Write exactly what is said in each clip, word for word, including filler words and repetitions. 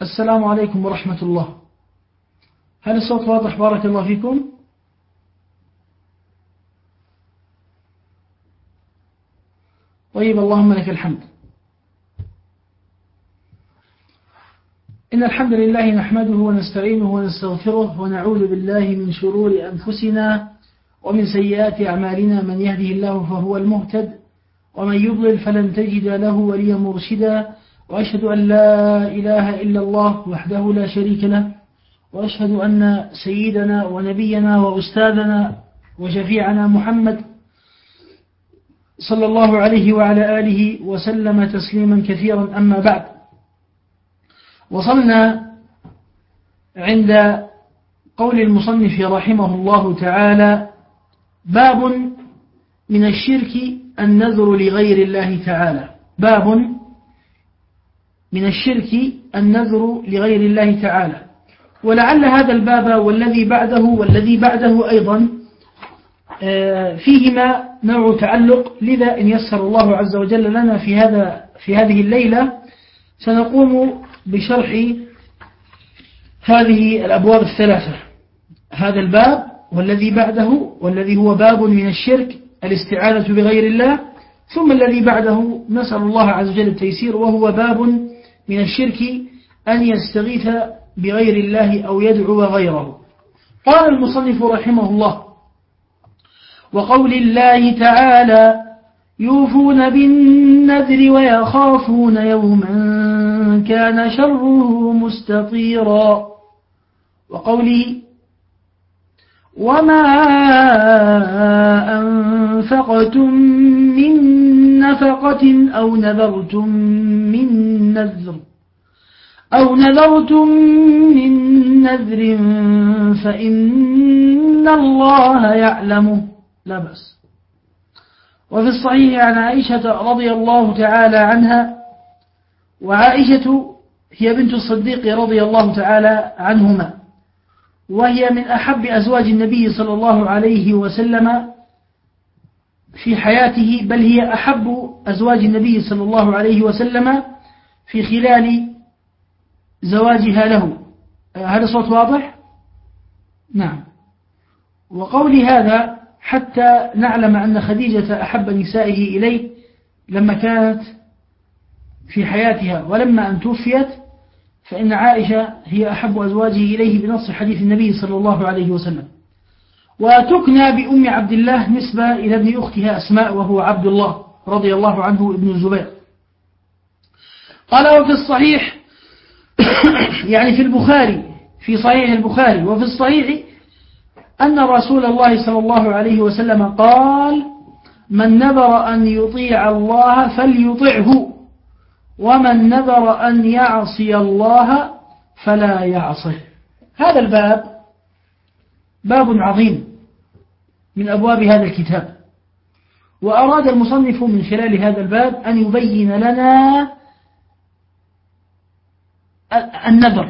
السلام عليكم ورحمة الله. هل الصوت واضح؟ بارك الله فيكم. طيب، اللهم لك الحمد. إن الحمد لله نحمده ونستعينه ونستغفره ونعوذ بالله من شرور أنفسنا ومن سيئات أعمالنا. من يهده الله فهو المهتد ومن يضلل فلن تجد له وليا مرشدا. وأشهد أن لا إله إلا الله وحده لا شريك له، وأشهد أن سيدنا ونبينا وأستاذنا وشفيعنا محمد صلى الله عليه وعلى آله وسلم تسليما كثيرا. أما بعد، وصلنا عند قول المصنف رحمه الله تعالى: باب من الشرك النذر لغير الله تعالى. باب من الشرك النذر لغير الله تعالى. ولعل هذا الباب والذي بعده والذي بعده أيضا فيهما نوع تعلق، لذا إن يسر الله عز وجل لنا في هذا في هذه الليلة سنقوم بشرح هذه الأبواب الثلاثة: هذا الباب والذي بعده والذي هو باب من الشرك الاستعانة بغير الله، ثم الذي بعده نسأل الله عز وجل التيسير وهو باب من الشرك أن يستغيث بغير الله أو يدعو غيره. قال المصنف رحمه الله: وقول الله تعالى: يوفون بالنذر ويخافون يوما كان شره مستطيرا. وقوله: وما أنفقتم من نفقة أو نذرتم من نذر أو نذرتم من نذر فإن الله يعلمه. لا بأس. وفي الصحيح عن عائشة رضي الله تعالى عنها، وعائشة هي بنت الصديق رضي الله تعالى عنهما، وهي من أحب أزواج النبي صلى الله عليه وسلم في حياته، بل هي أحب أزواج النبي صلى الله عليه وسلم في خلال زواجها له. هذا صوت واضح؟ نعم. وقول هذا حتى نعلم أن خديجة أحب نسائه إليه لما كانت في حياتها، ولما أن توفيت فإن عائشة هي أحب أزواجه إليه بنص حديث النبي صلى الله عليه وسلم. وتكنى بأم عبد الله نسبة إلى ابن أختها أسماء، وهو عبد الله رضي الله عنه ابن الزبير. قال: وفي الصحيح يعني في البخاري، في صحيح البخاري وفي الصحيح أن رسول الله صلى الله عليه وسلم قال: من نذر أن يطيع الله فليطعه، ومن نذر أن يعصي الله فلا يعصه. هذا الباب باب عظيم من أبواب هذا الكتاب، وأراد المصنف من خلال هذا الباب أن يبين لنا النذر.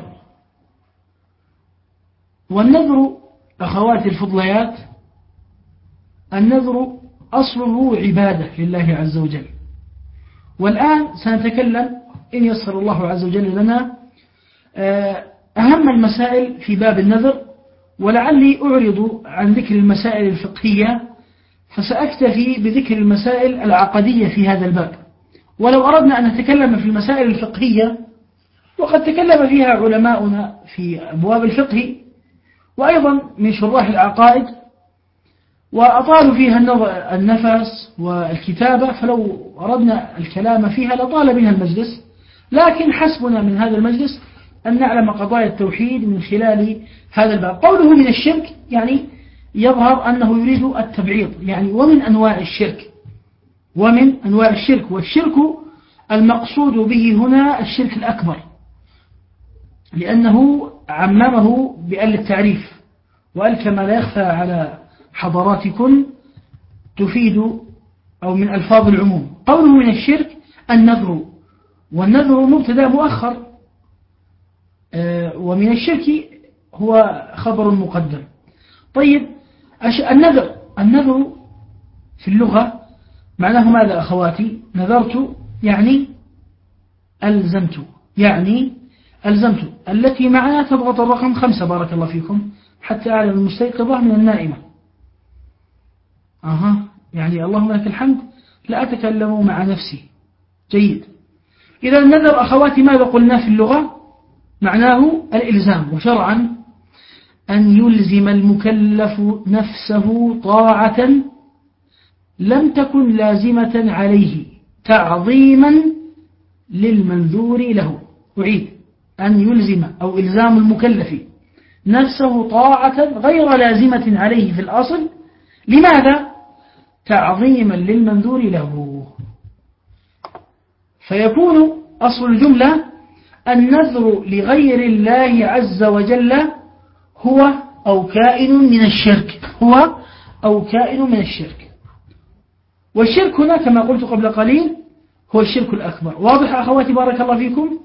والنذر أخواتي الفضليات، النذر أصله عبادة لله عز وجل. والآن سنتكلم إن يسر الله عز وجل لنا أهم المسائل في باب النذر، ولعلي أعرض عن ذكر المسائل الفقهية، فسأكتفي بذكر المسائل العقدية في هذا الباب. ولو أردنا أن نتكلم في المسائل الفقهية، وقد تكلم فيها علماؤنا في أبواب الفقه وأيضا من شراح العقائد، وأطالوا فيها النفس والكتابة، فلو أردنا الكلام فيها لطال بها المجلس، لكن حسبنا من هذا المجلس أن نعلم قضايا التوحيد من خلال هذا الباب. قوله من الشرك يعني يظهر أنه يريد التبعيض، يعني ومن أنواع الشرك، ومن أنواع الشرك. والشرك المقصود به هنا الشرك الأكبر، لأنه عممه بأل التعريف، وأل كما لا يخفى على حضراتكم تفيد أو من ألفاظ العموم. قوله من الشرك النذر، والنذر مبتدا مؤخر، ومن الشرك هو خبر مقدم. طيب، النذر النذر في اللغة معناه ماذا أخواتي؟ نذرت يعني ألزمت، يعني ألزمت التي معنا تضغط الرقم خمسة بارك الله فيكم حتى أعلم المستيقظة من النائمة. أها يعني اللهم لك الحمد لا أتكلم مع نفسي. جيد. إذا النذر أخواتي ماذا قلنا في اللغة؟ معناه الإلزام، وشرعا أن يلزم المكلف نفسه طاعة لم تكن لازمة عليه تعظيما للمنذور له. أعيد: أن يلزم أو إلزام المكلف نفسه طاعة غير لازمة عليه في الأصل. لماذا؟ تعظيما للمنذور له. فيكون أصل الجملة النذر لغير الله عز وجل هو أو كائن من الشرك، هو أو كائن من الشرك. والشرك هنا كما قلت قبل قليل هو الشرك الأكبر. واضح أخواتي بارك الله فيكم؟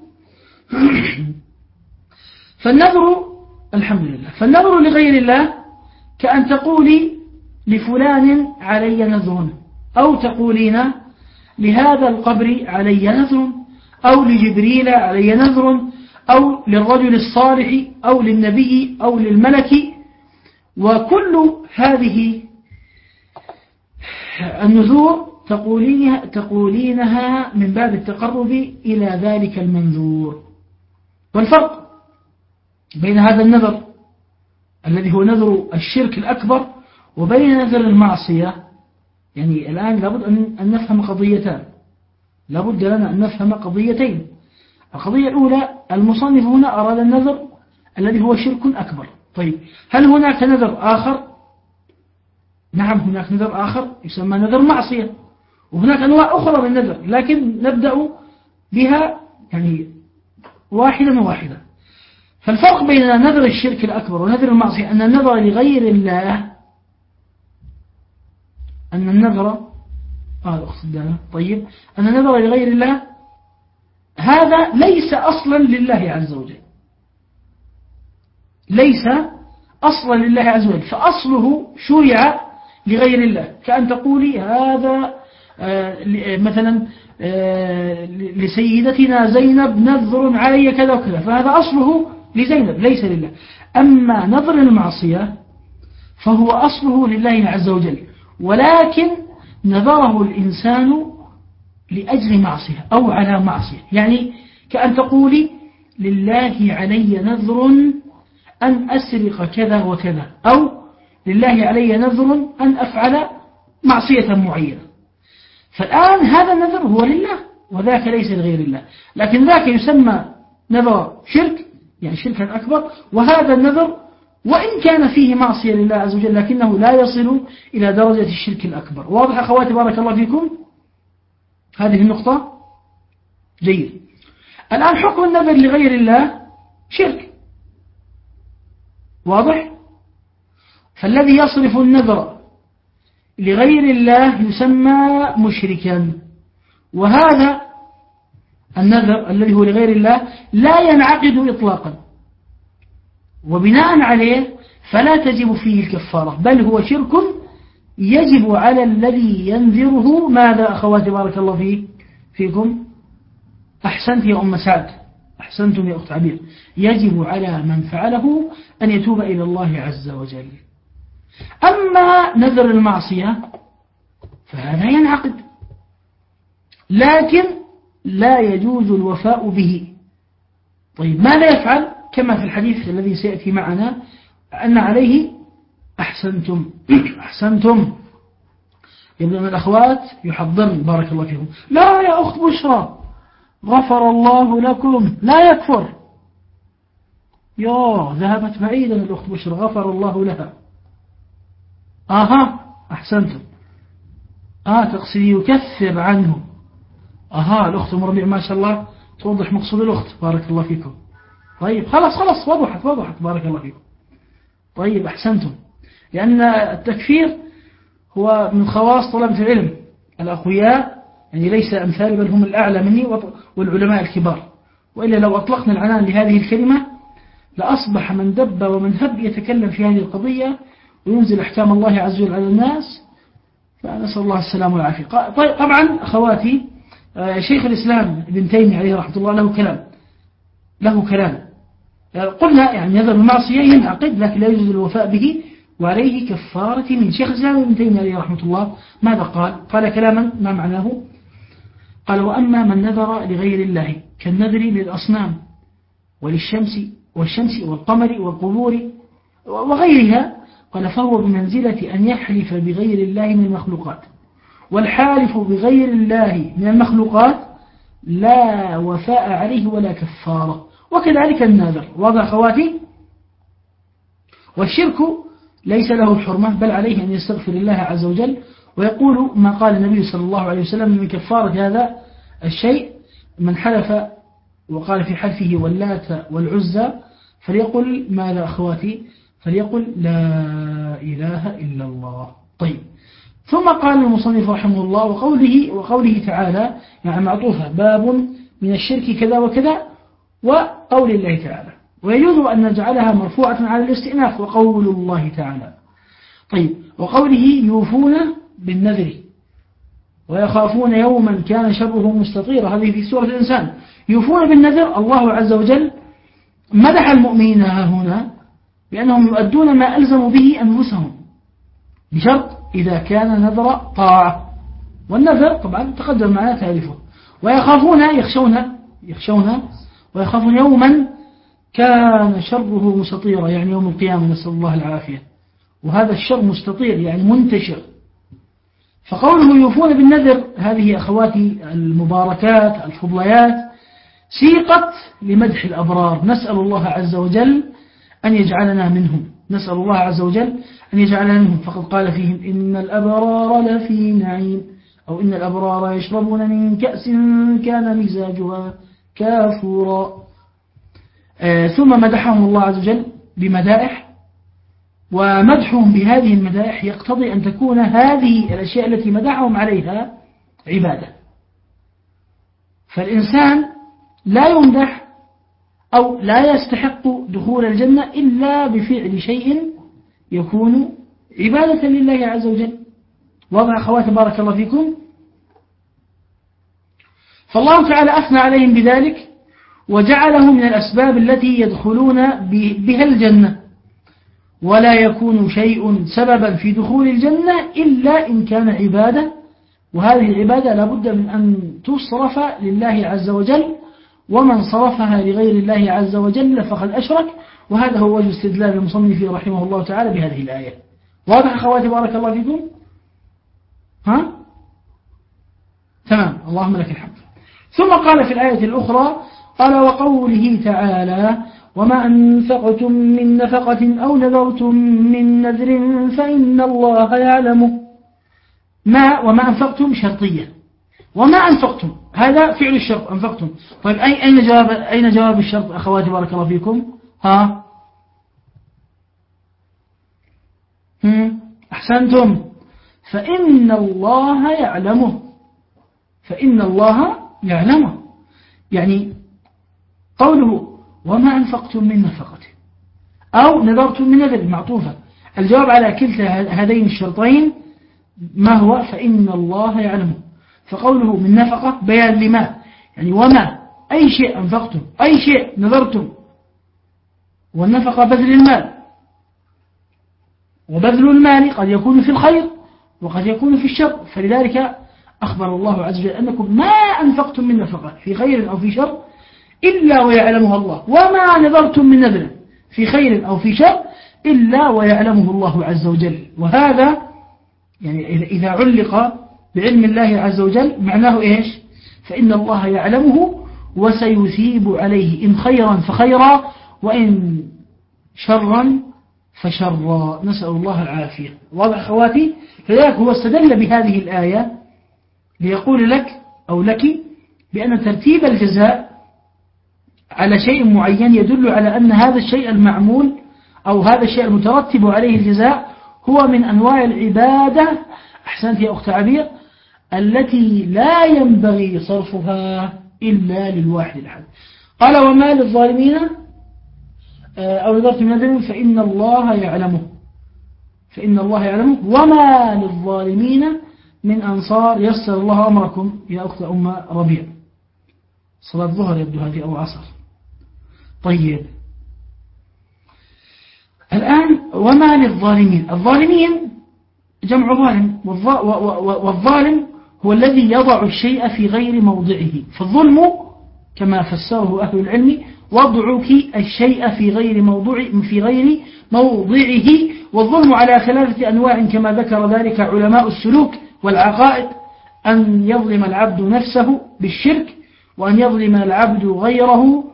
فالنذر الحمد لله فالنذر لغير الله كأن تقولي لفلان علي نذر، أو تقولين لهذا القبر علي نذر، أو لجبريل علي نذر، أو للرجل الصالح، أو للنبي، أو للملك. وكل هذه النذور تقولينها, تقولينها من باب التقرب إلى ذلك المنذور. والفرق بين هذا النذر الذي هو نذر الشرك الأكبر وبين نذر المعصية، يعني الآن لابد أن نفهم قضيتان، لابد لنا أن نفهم قضيتين. القضية الأولى المصنف هنا أراد النذر الذي هو شرك أكبر. طيب هل هناك نذر آخر؟ نعم هناك نذر آخر يسمى نذر معصية، وهناك أنواع أخرى من النذر، لكن نبدأ بها يعني واحدا واحدا. فالفرق بين نذر الشرك الأكبر ونذر المعصية أن النذر لغير الله أن النذر آه أقصد طيب أن النذر لغير الله هذا ليس أصلا لله عز وجل، ليس أصلا لله عز وجل، فأصله شرع لغير الله. كأن تقولي هذا آه مثلا آه لسيدتنا زينب نذر علي كذا وكذا، فهذا أصله لزينب ليس لله. أما نذر المعصية فهو أصله لله عز وجل، ولكن نذره الإنسان لأجل معصية أو على معصية. يعني كأن تقولي لله علي نذر أن أسرق كذا وكذا، أو لله علي نذر أن أفعل معصية معينة. فالآن هذا النذر هو لله وذاك ليس لغير الله، لكن ذاك يسمى نذر شرك يعني شركا أكبر، وهذا النذر وإن كان فيه معصية لله عز وجل لكنه لا يصل إلى درجة الشرك الأكبر. واضح أخواتي بارك الله فيكم هذه النقطة؟ جيد. الآن حكم النذر لغير الله شرك، واضح؟ فالذي يصرف النذر لغير الله يسمى مشركا، وهذا النذر الذي هو لغير الله لا ينعقد إطلاقا، وبناء عليه فلا تجب فيه الكفارة، بل هو شرك يجب على الذي ينذره ماذا أخواتي بارك الله فيه فيكم؟ أحسنت يا أم سعد، أحسنتم يا أخت عبير. يجب على من فعله أن يتوب إلى الله عز وجل. أما نذر المعصية فهذا ينعقد، لكن لا يجوز الوفاء به. طيب ماذا يفعل؟ كما في الحديث الذي سيأتي معنا أن عليه أحسنتم أحسنتم يبدأ من الأخوات يحضرن بارك الله فيهم. لا يا أخت بشرى غفر الله لكم، لا يكفر. يا ذهبت بعيدا الأخت بشرى غفر الله لها. آها أحسنتم. آه تقصدي يكفر عنه. آها الأخت مربع ما شاء الله توضح مقصود الأخت بارك الله فيكم. طيب خلاص خلاص وضحت وضحت بارك الله فيكم. طيب أحسنتم، لأن التكفير هو من خواص طلبة العلم الأقوياء، يعني ليس أمثال بل هم الأعلى مني والعلماء الكبار، وإلا لو أطلقنا العنان لهذه الكلمة لأصبح من دب ومن هب يتكلم في هذه القضية وينزل أحكام الله عز وجل على الناس، فنسأل الله السلام والعافية. طيب طبعا أخواتي شيخ الإسلام ابن تيمية عليه رحمة الله له كلام له كلام. قلنا يعني نذر المعصية ينعقد لكن لا يجوز الوفاء به وعليه كفارة من شيخ الإسلام ابن تيمية عليه رحمة الله. ماذا قال؟ قال كلاما ما معناه؟ قال: وأما من نذر لغير الله كالنذر للأصنام وللشمس والشمس والقمر والقبور وغيرها، قال: فهو بمنزلة أن يحلف بغير الله من المخلوقات، والحالف بغير الله من المخلوقات لا وفاء عليه ولا كفارة، وكذلك النذر. واضح خواتي؟ والشرك ليس له الحرمة، بل عليه أن يستغفر الله عز وجل ويقول ما قال النبي صلى الله عليه وسلم من كفارة هذا الشيء: من حلف وقال في حلفه واللات والعزى فليقل ماذا أخواتي؟ فليقل لا إله إلا الله. طيب، ثم قال المصنف رحمه الله: وقوله, وقوله تعالى، يعني معطوفة باب من الشرك كذا وكذا، وقول الله تعالى، ويجوز أن نجعلها مرفوعة على الاستئناف، وقول الله تعالى. طيب، وقوله يوفون بالنذر ويخافون يوما كان شره مستطيرا، هذه في سورة الإنسان. يوفون بالنذر، الله عز وجل مدح المؤمنين هنا بأنهم يؤدون ما ألزموا به أنفسهم، بشرط إذا كان نذر طاعة، والنذر طبعا تقدم معنا تعرفه. ويخافون يخشون يخشون ويخافون يوما كان شره مستطيرا، يعني يوم القيامة، نسأل الله العافية. وهذا الشر مستطير يعني منتشر. فقوله يوفون بالنذر، هذه أخواتي المباركات الفضليات سيقت لمدح الأبرار، نسأل الله عز وجل أن يجعلنا منهم، نسأل الله عز وجل أن يجعلنا منهم. فقد قال فيهم: إن الأبرار لفي نعيم، أو إن الأبرار يشربون من كأس كان مزاجها كافورا. آه ثم مدحهم الله عز وجل بمدائح، ومدحهم بهذه المدائح يقتضي أن تكون هذه الأشياء التي مدحهم عليها عبادة. فالإنسان لا يمدح أو لا يستحق دخول الجنة إلا بفعل شيء يكون عبادة لله عز وجل. واضح أخواتي بارك الله فيكم؟ فالله تعالى أثنى عليهم بذلك وجعله من الأسباب التي يدخلون بها الجنة، ولا يكون شيء سببا في دخول الجنة إلا إن كان عبادة، وهذه العبادة لابد من أن تصرف لله عز وجل، ومن صرفها لغير الله عز وجل فقد أشرك. وهذا هو وجه استدلال المصنف رحمه الله تعالى بهذه الآية. واضح أخواتي بارك الله فيكم؟ ها؟ تمام، اللهم لك الحمد. ثم قال في الآية الأخرى، قال: وقوله تعالى: وما أنفقتم من نفقة أو نذرتم من نذر فإن الله يعلمه. ما وما أنفقتم شرطية، وما أنفقتم هذا فعل الشرط، أنفقتم. طيب أين جواب أين جواب الشرط أخواتي بارك الله فيكم؟ ها؟ هم؟ أحسنتم. فإن الله يعلمه، فإن الله يعلمه، يعني قوله وما أنفقتم من نفقة أو نذرتم من نذر معطوفة، الجواب على كلتا هذين الشرطين ما هو؟ فإن الله يعلمه. فقوله من نفقة بيان لما، يعني وما أي شيء أنفقتم، أي شيء نذرتم. والنفقة بذل المال، وبذل المال قد يكون في الخير وقد يكون في الشر، فلذلك أخبر الله عز وجل أنكم ما أنفقتم من نفقة في خير أو في شر إلا ويعلمها الله، وما نذرتم من نذر في خير أو في شر إلا ويعلمه الله عز وجل. وهذا يعني إذا علق بعلم الله عز وجل معناه إيش؟ فإن الله يعلمه وسيثيب عليه، إن خيرا فخيرا وإن شرا فشرا، نسأل الله العافية. واضح أخواتي؟ فذلك هو استدل بهذه الآية ليقول لك أو لك بأن ترتيب الجزاء على شيء معين يدل على أن هذا الشيء المعمول أو هذا الشيء المترتب عليه الجزاء هو من أنواع العبادة، أحسنت يا أخت عبير، التي لا ينبغي صرفها إلا للواحد الأحد. قال: وما للظالمين أو نذرت من نذر فإن الله يعلمه، فإن الله يعلمه وما للظالمين من أنصار. يسر الله أمركم يا أخت أم ربيع، صلاة الظهر يبدو هذه أو عصر. طيب الآن وما للظالمين؟ الظالمين جمع ظالم، والظالم هو الذي يضع الشيء في غير موضعه. فالظلم كما فسره أهل العلم وضعك الشيء في غير موضع في غير موضعه. والظلم على ثلاثة أنواع كما ذكر ذلك علماء السلوك والعقائد: أن يظلم العبد نفسه بالشرك، وأن يظلم العبد غيره،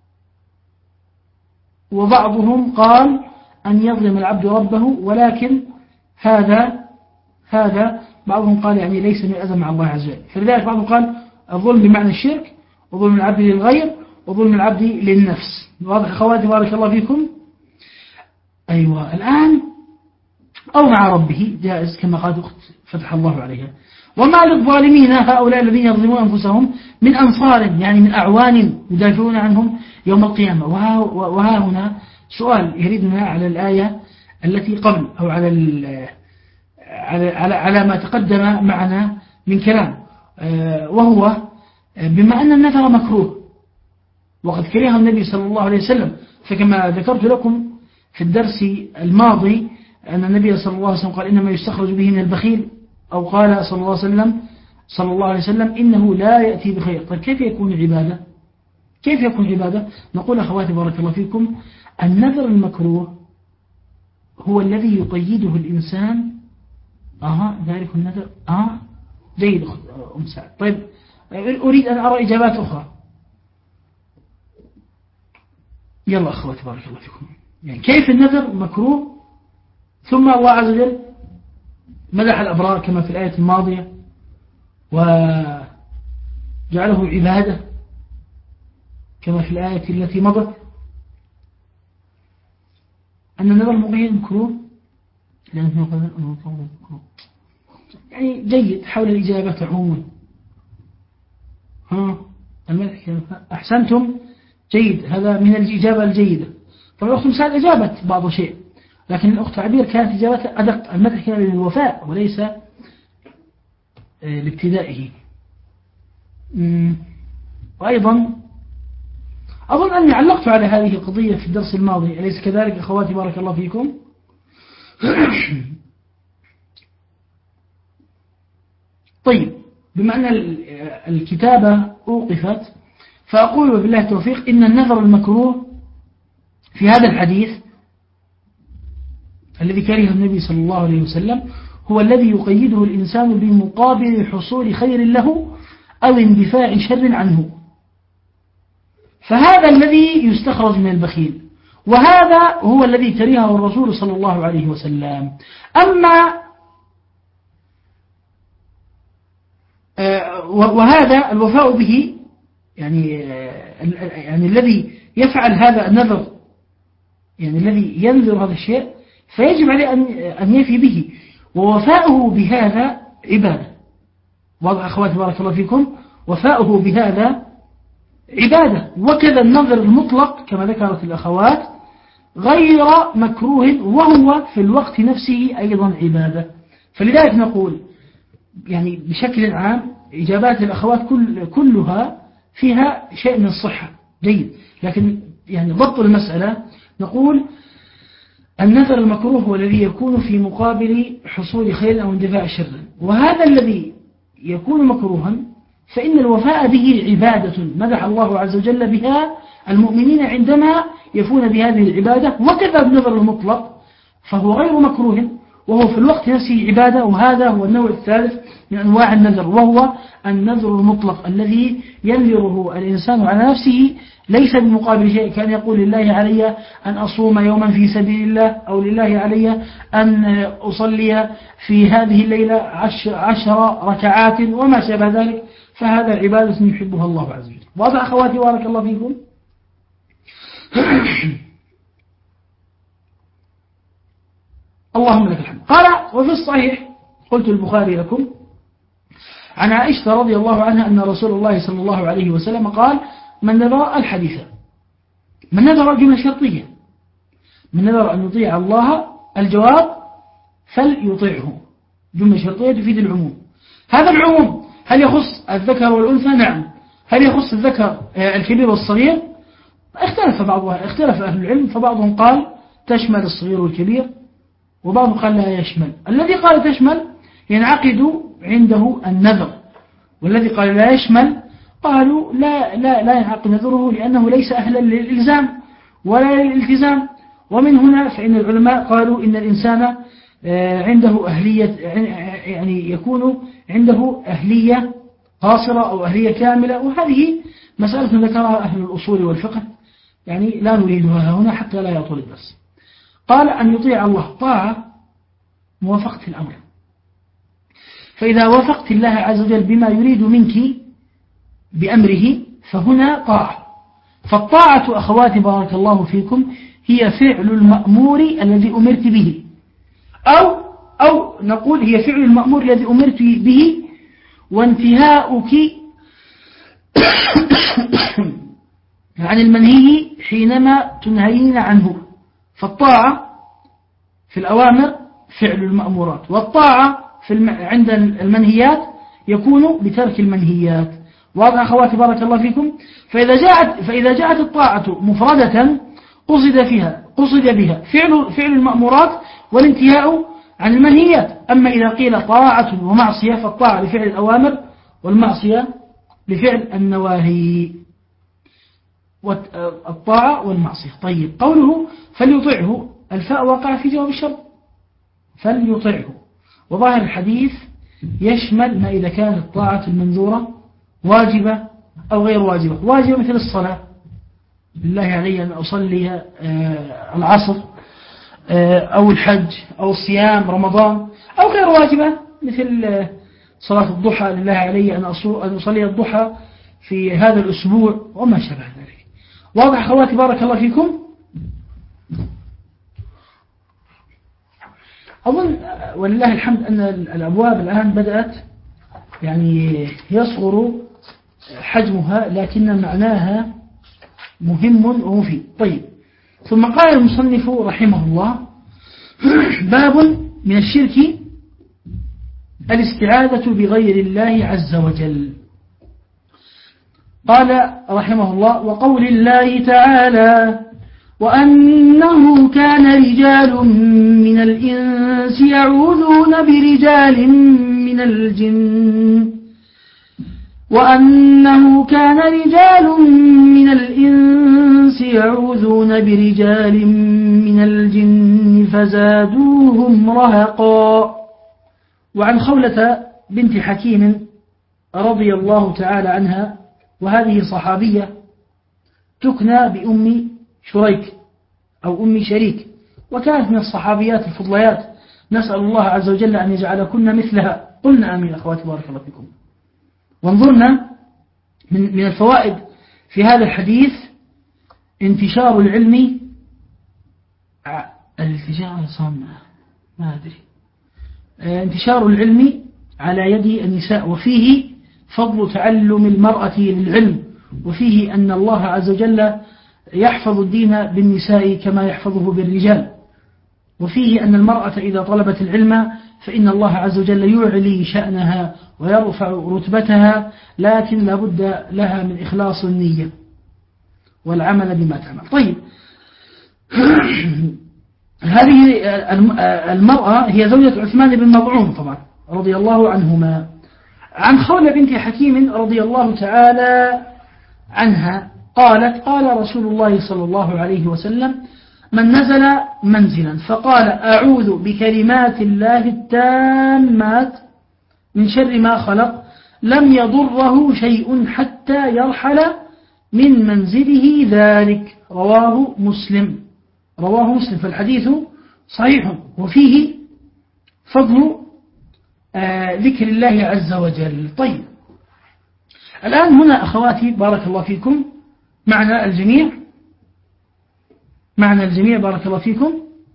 وبعضهم قال أن يظلم العبد ربه، ولكن هذا هذا بعضهم قال يعني ليس من الأذى مع الله عز وجل. فلذلك بعضهم قال الظلم بمعنى الشرك، وظلم العبد للغير، وظلم العبد للنفس. واضح أخواتي بارك الله فيكم؟ أيوة. الآن أو مع ربه جائز كما قالت أخت فتح الله عليها. وما للظالمين هؤلاء الذين يظلمون أنفسهم من أنصار، يعني من أعوان يدافعون عنهم يوم القيامة. وها هنا سؤال يريدنا على الآية التي قبل، أو على على على على ما تقدم معنا من كلام، وهو بما أن النذر مكروه وقد كرهه النبي صلى الله عليه وسلم. فكما ذكرت لكم في الدرس الماضي أن النبي صلى الله عليه وسلم قال إنما يستخرج به من البخيل، أو قال صلى الله عليه وسلم صلى الله عليه وسلم إنه لا يأتي بخير. طيب كيف يكون عبادة؟ كيف يكون عبادة؟ نقول أخواتي بارك الله فيكم النذر المكروه هو الذي يقيده الإنسان. أها ذلك النذر. آه جيد أم سعد. طيب أريد أن أرى إجابات أخرى. يلا أخواتي بارك الله فيكم، يعني كيف النذر مكروه ثم الله عز وجل مدح الأبرار كما في الآية الماضية وجعله عبادة كما في الآية التي مضت؟ أن النذر المقيد مكروه يعني جيد. حول الإجابة عموما. ها أحسنتم جيد، هذا من الإجابة الجيدة. طبعا الأخت مساعد أجابت بعض شيء، لكن الأخت عبير كانت إجابتها أدق. المدح كان للوفاء وليس لابتدائه. وأيضا أظن أني علقت على هذه القضية في الدرس الماضي، أليس كذلك أخواتي بارك الله فيكم؟ طيب بما أن الكتابة أوقفت فأقول وبالله التوفيق إن النذر المكروه في هذا الحديث الذي كره النبي صلى الله عليه وسلم هو الذي يقيده الإنسان بمقابل حصول خير له أو اندفاع شر عنه، فهذا الذي يستخرج من البخيل، وهذا هو الذي كرهه الرسول صلى الله عليه وسلم. أما وهذا الوفاء به يعني يعني الذي يفعل هذا النذر، يعني الذي ينذر هذا الشيء فيجب عليه أن يفي به، ووفاؤه بهذا عبادة. واضح أخواتي بارك الله فيكم؟ وفاؤه بهذا عبادة. وكذا النذر المطلق كما ذكرت الأخوات غير مكروه وهو في الوقت نفسه أيضا عبادة. فلذلك نقول يعني بشكل عام إجابات الأخوات كل كلها فيها شيء من الصحة جيد، لكن يعني ضبط المسألة نقول النذر المكروه هو الذي يكون في مقابل حصول خير أو اندفاع شر، وهذا الذي يكون مكروها فإن الوفاء به عبادة مدح الله عز وجل بها المؤمنين عندما يفون بهذه العبادة. وكذا النذر المطلق فهو غير مكروه وهو في الوقت نفسه عبادة، وهذا هو النوع الثالث من أنواع النذر، وهو النذر المطلق الذي ينذره الإنسان على نفسه ليس بمقابل شيء، كان يقول لله علي أن أصوم يوما في سبيل الله، أو لله علي أن أصلي في هذه الليلة عشر, عشر ركعات وما شابه ذلك، فهذا عبادة يحبها الله عز وجل. واضح أخواتي بارك الله فيكم؟ اللهم لك الحمد. قال وفي الصحيح قلت البخاري لكم عن عائشة رضي الله عنها أن رسول الله صلى الله عليه وسلم قال من نذر الحديث، من نذر جملة شرطية، من نذر أن يطيع الله الجواب فليطيعه، جملة شرطية تفيد العموم. هذا العموم هل يخص الذكر والأنثى؟ نعم. هل يخص الذكر الكبير والصغير؟ اختلف بعضها اختلف أهل العلم، فبعضهم قال تشمل الصغير والكبير، وبعضهم قال لا يشمل. الذي قال تشمل ينعقد عنده النذر، والذي قال لا يشمل قالوا لا لا لا ينعقد نذره لأنه ليس أهلا للإلزام ولا للالتزام. ومن هنا فإن العلماء قالوا إن الإنسان عنده أهلية، يعني يكون عنده أهلية قاصرة أو أهلية كاملة، وهذه مسألة ذكرها أهل الأصول والفقه، يعني لا نريدها هنا حتى لا يطول الدرس. قال أن يطيع الله طاعة موافقة الأمر، فإذا وافقت الله عز وجل بما يريد منك بأمره فهنا طاعة. فالطاعة أخواتي بارك الله فيكم هي فعل المأمور الذي أمرت به، أو أو نقول هي فعل المأمور الذي أمرت به وانتهاؤك عن المنهي حينما تنهين عنه. فالطاعة في الأوامر فعل المأمورات، والطاعة في الم... عند المنهيات يكون بترك المنهيات. واضح أخواتي بارك الله فيكم؟ فإذا جاءت فإذا جاءت الطاعة مفردة قصد فيها قصد بها فعل فعل المأمورات والانتهاء عن المنهيات. أما إذا قيل طاعة ومعصية فالطاعة لفعل الأوامر والمعصية لفعل النواهي، والطاعة والمعصية. طيب، قوله فليطعه الفاء وقع في جواب الشرط، فليطعه، وظاهر الحديث يشمل ما إذا كانت الطاعة المنذورة واجبة أو غير واجبة. واجبة مثل الصلاة، لله علي أن أصلي العصر، أو الحج أو الصيام رمضان، أو غير واجبة مثل صلاة الضحى، لله علي أن أصلي الضحى في هذا الأسبوع وما شابه ذلك. واضح أخواتي بارك الله فيكم؟ أظن ولله الحمد أن الأبواب الآن بدأت يعني يصغر حجمها، لكن معناها مهم ومفيد. طيب، ثم قال المصنف رحمه الله: باب من الشرك الاستعاذة بغير الله عز وجل. قال رحمه الله: وقول الله تعالى: وأنه كان رجال من الإنس يعوذون برجال من الجن وأنه كان رجال من الإنس يعوذون برجال من الجن فزادوهم رهقا. وعن خولة بنت حكيم رضي الله تعالى عنها، وهذه صحابية تكنى بأم شريك أو أم شريك، وكانت من الصحابيات الفضليات، نسأل الله عز وجل أن يجعلكن مثلها. قلنا آمين أخواتي بارك الله فيكم. وانظرنا من من الفوائد في هذا الحديث انتشار العلم الانتشار صام ما أدري انتشار العلم على يد النساء، وفيه فضل تعلم المرأة للعلم، وفيه أن الله عز وجل يحفظ الدين بالنساء كما يحفظه بالرجال، وفيه أن المرأة إذا طلبت العلم فإن الله عز وجل يعلي شأنها ويرفع رتبتها، لكن لابد لها من إخلاص النية والعمل بما تعمل. طيب، هذه المرأة هي زوجة عثمان بن مظعون طبعا رضي الله عنهما. عن خولة بنت حكيم رضي الله تعالى عنها قالت: قال رسول الله صلى الله عليه وسلم: من نزل منزلا فقال أعوذ بكلمات الله التامات من شر ما خلق لم يضره شيء حتى يرحل من منزله ذلك. رواه مسلم رواه مسلم فالحديث صحيح، وفيه فضل آه ذكر الله عز وجل. طيب، الآن هنا أخواتي بارك الله فيكم معنى الجميع معنى الجميع بارك الله فيكم.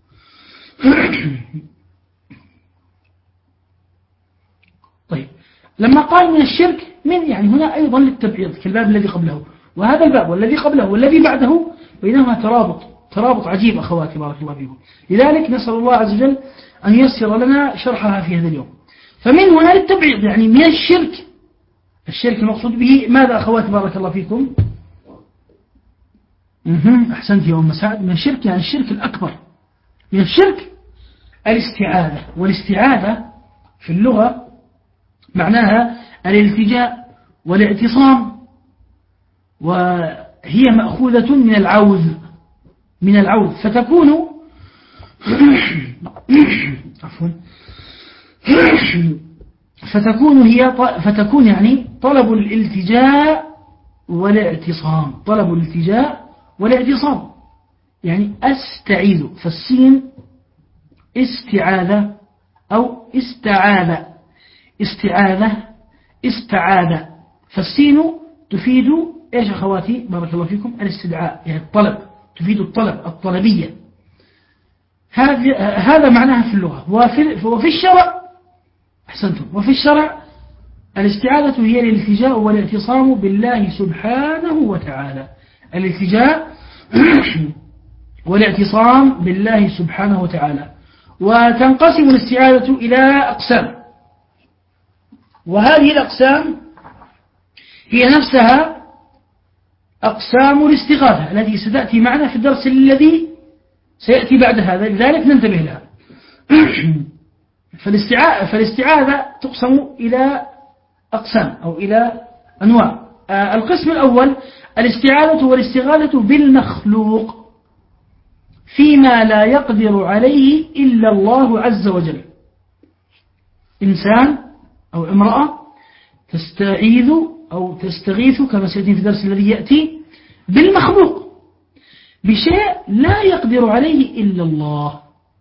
طيب، لما قال من الشرك من يعني هنا أيضا للتبعيض كالباب الذي قبله، وهذا الباب والذي قبله والذي بعده بينهما ترابط ترابط عجيب أخواتي بارك الله فيكم. لذلك نسأل الله عز وجل أن ييسر لنا شرحها في هذا اليوم. فمن هنا للتبعيض يعني من الشرك الشرك المقصود به ماذا أخواتي بارك الله فيكم؟ أحسنت يا أم سعد. من الشرك يعني الشرك الأكبر. من الشرك الاستعاذة، والاستعاذة في اللغة معناها الالتجاء والاعتصام، وهي مأخوذة من العوذ، من العوذ، فتكون عفوا فتكون هي فتكون يعني طلب الالتجاء والاعتصام، طلب الالتجاء والاعتصام، يعني أستعيذ، فالسين استعاذة أو استعاذة، استعاذة استعاذة، فالسين تفيد إيش أخواتي بارك الله فيكم؟ الاستدعاء، يعني الطلب، تفيد الطلب، الطلبية. هذا معناها في اللغة. وفي, وفي الشرع أحسنتم، وفي الشرع الاستعاذة هي الالتجاء والاعتصام بالله سبحانه وتعالى، الالتجاء والاعتصام بالله سبحانه وتعالى. وتنقسم الاستعاذة إلى أقسام، وهذه الأقسام هي نفسها أقسام الاستغاثة التي ستأتي معنا في الدرس الذي سيأتي بعد هذا، لذلك ننتبه لها. فالاستعاذة, فالاستعاذة تقسم إلى أقسام أو إلى أنواع. القسم الأول الاستعاذة والاستغاثة بالمخلوق فيما لا يقدر عليه إلا الله عز وجل. إنسان أو امرأة تستعيذ أو تستغيث كما سيأتي في الدرس الذي يأتي بالمخلوق بشيء لا يقدر عليه إلا الله.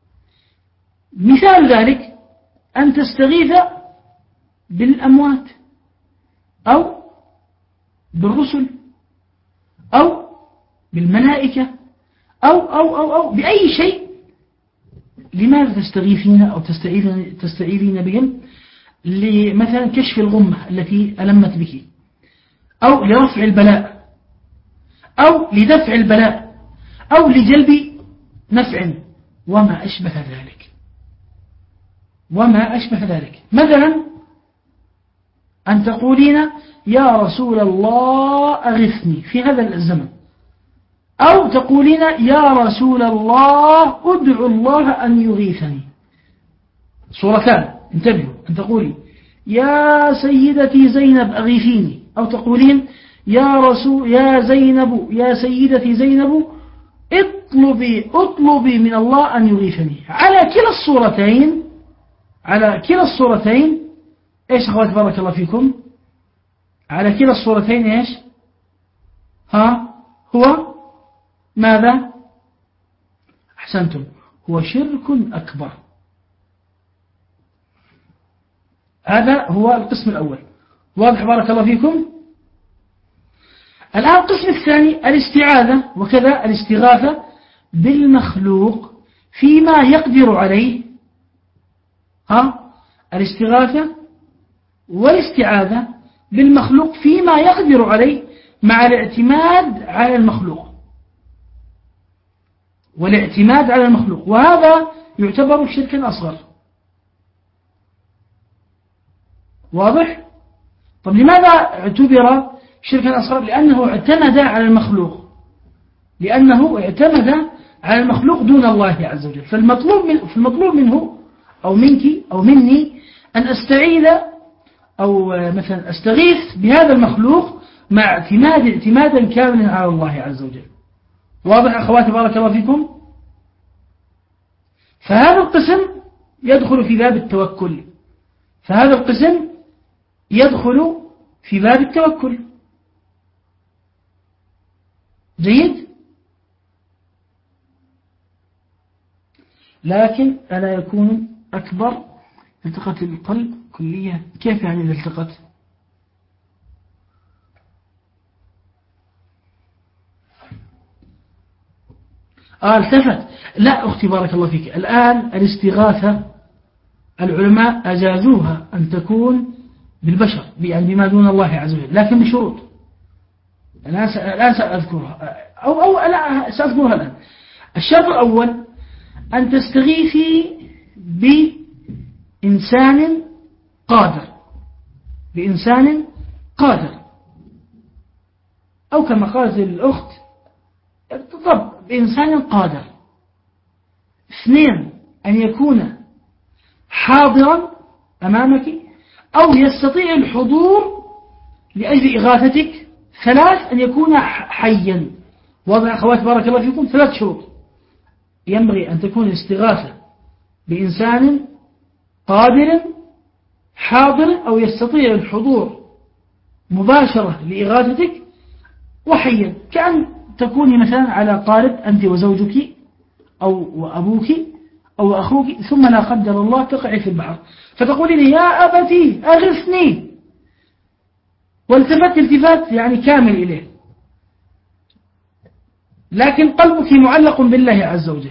مثال ذلك أن تستغيث بالأموات أو بالرسل أو بالملائكة أو أو أو أو بأي شيء. لماذا تستغيثين أو تستعيذين, تستعيذين بهم؟ لمثلا كشف الغمة التي ألمت بك، أو لرفع البلاء، أو لدفع البلاء، أو لجلب نفع، وما أشبه ذلك، وما أشبه ذلك. مثلا أن تقولين يا رسول الله أغثني في هذا الزمن، أو تقولين يا رسول الله أدعو الله أن يغيثني. صورتان، انتبهوا، أن تقولي يا سيدتي زينب أغيثيني، أو تقولين يا رسول يا زينب يا سيدتي زينب اطلبي اطلبي من الله أن يغيثني. على كلا الصورتين على كلا الصورتين ايش اخوات بارك الله فيكم؟ على كلا الصورتين ايش؟ ها هو ماذا؟ أحسنتم، هو شرك أكبر. هذا هو القسم الأول، واضح بارك الله فيكم؟ الآن القسم الثاني الاستعاذة وكذا الاستغاثة بالمخلوق فيما يقدر عليه. ها الاستغاثة والاستعاذة بالمخلوق فيما يقدر عليه مع الاعتماد على المخلوق، والاعتماد على المخلوق، وهذا يعتبر شركا أصغر. واضح؟ طب لماذا اعتبر شركا أصغر؟ لأنه اعتمد على المخلوق، لأنه اعتمد على المخلوق دون الله عز وجل. فالمطلوب, من فالمطلوب منه أو منك أو مني أن أستعيذ أو مثلا أستغيث بهذا المخلوق مع اعتماد اعتمادا كاملا على الله عز وجل. واضح أخواتي بارك الله فيكم؟ فهذا القسم يدخل في باب التوكل، فهذا القسم يدخل في باب التوكل. جيد؟ لكن ألا يكون أكبر التقت القلب كليا؟ كيف يعني إذا التقت؟ آه التفت. لا أختي بارك الله فيك، الآن الاستغاثة العلماء أجازوها أن تكون بالبشر، يعني بما دون الله عز وجل، لكن بشروط لا سأذكرها أو, أو لا سأذكرها الآن. الشرط الأول أن تستغيثي بإنسان قادر، بإنسان قادر، أو كما قالت الأخت بإنسان قادر. اثنين، أن يكون حاضرا أمامك أو يستطيع الحضور لأجل إغاثتك. ثلاث، أن يكون حيا. وضع أخوات بارك الله فيكم ثلاث شروط. ينبغي أن تكون الاستغاثة بإنسان قادر حاضر أو يستطيع الحضور مباشرة لإغاثتك، وحيا، كأن تكوني مثلا على قارب أنت وزوجك أو أبوك أو أخوك، ثم لا قدر الله تقعي في البحر فتقولين يا أبتي أغثني، والتفت التفات يعني كامل إليه، لكن قلبك معلق بالله عز وجل،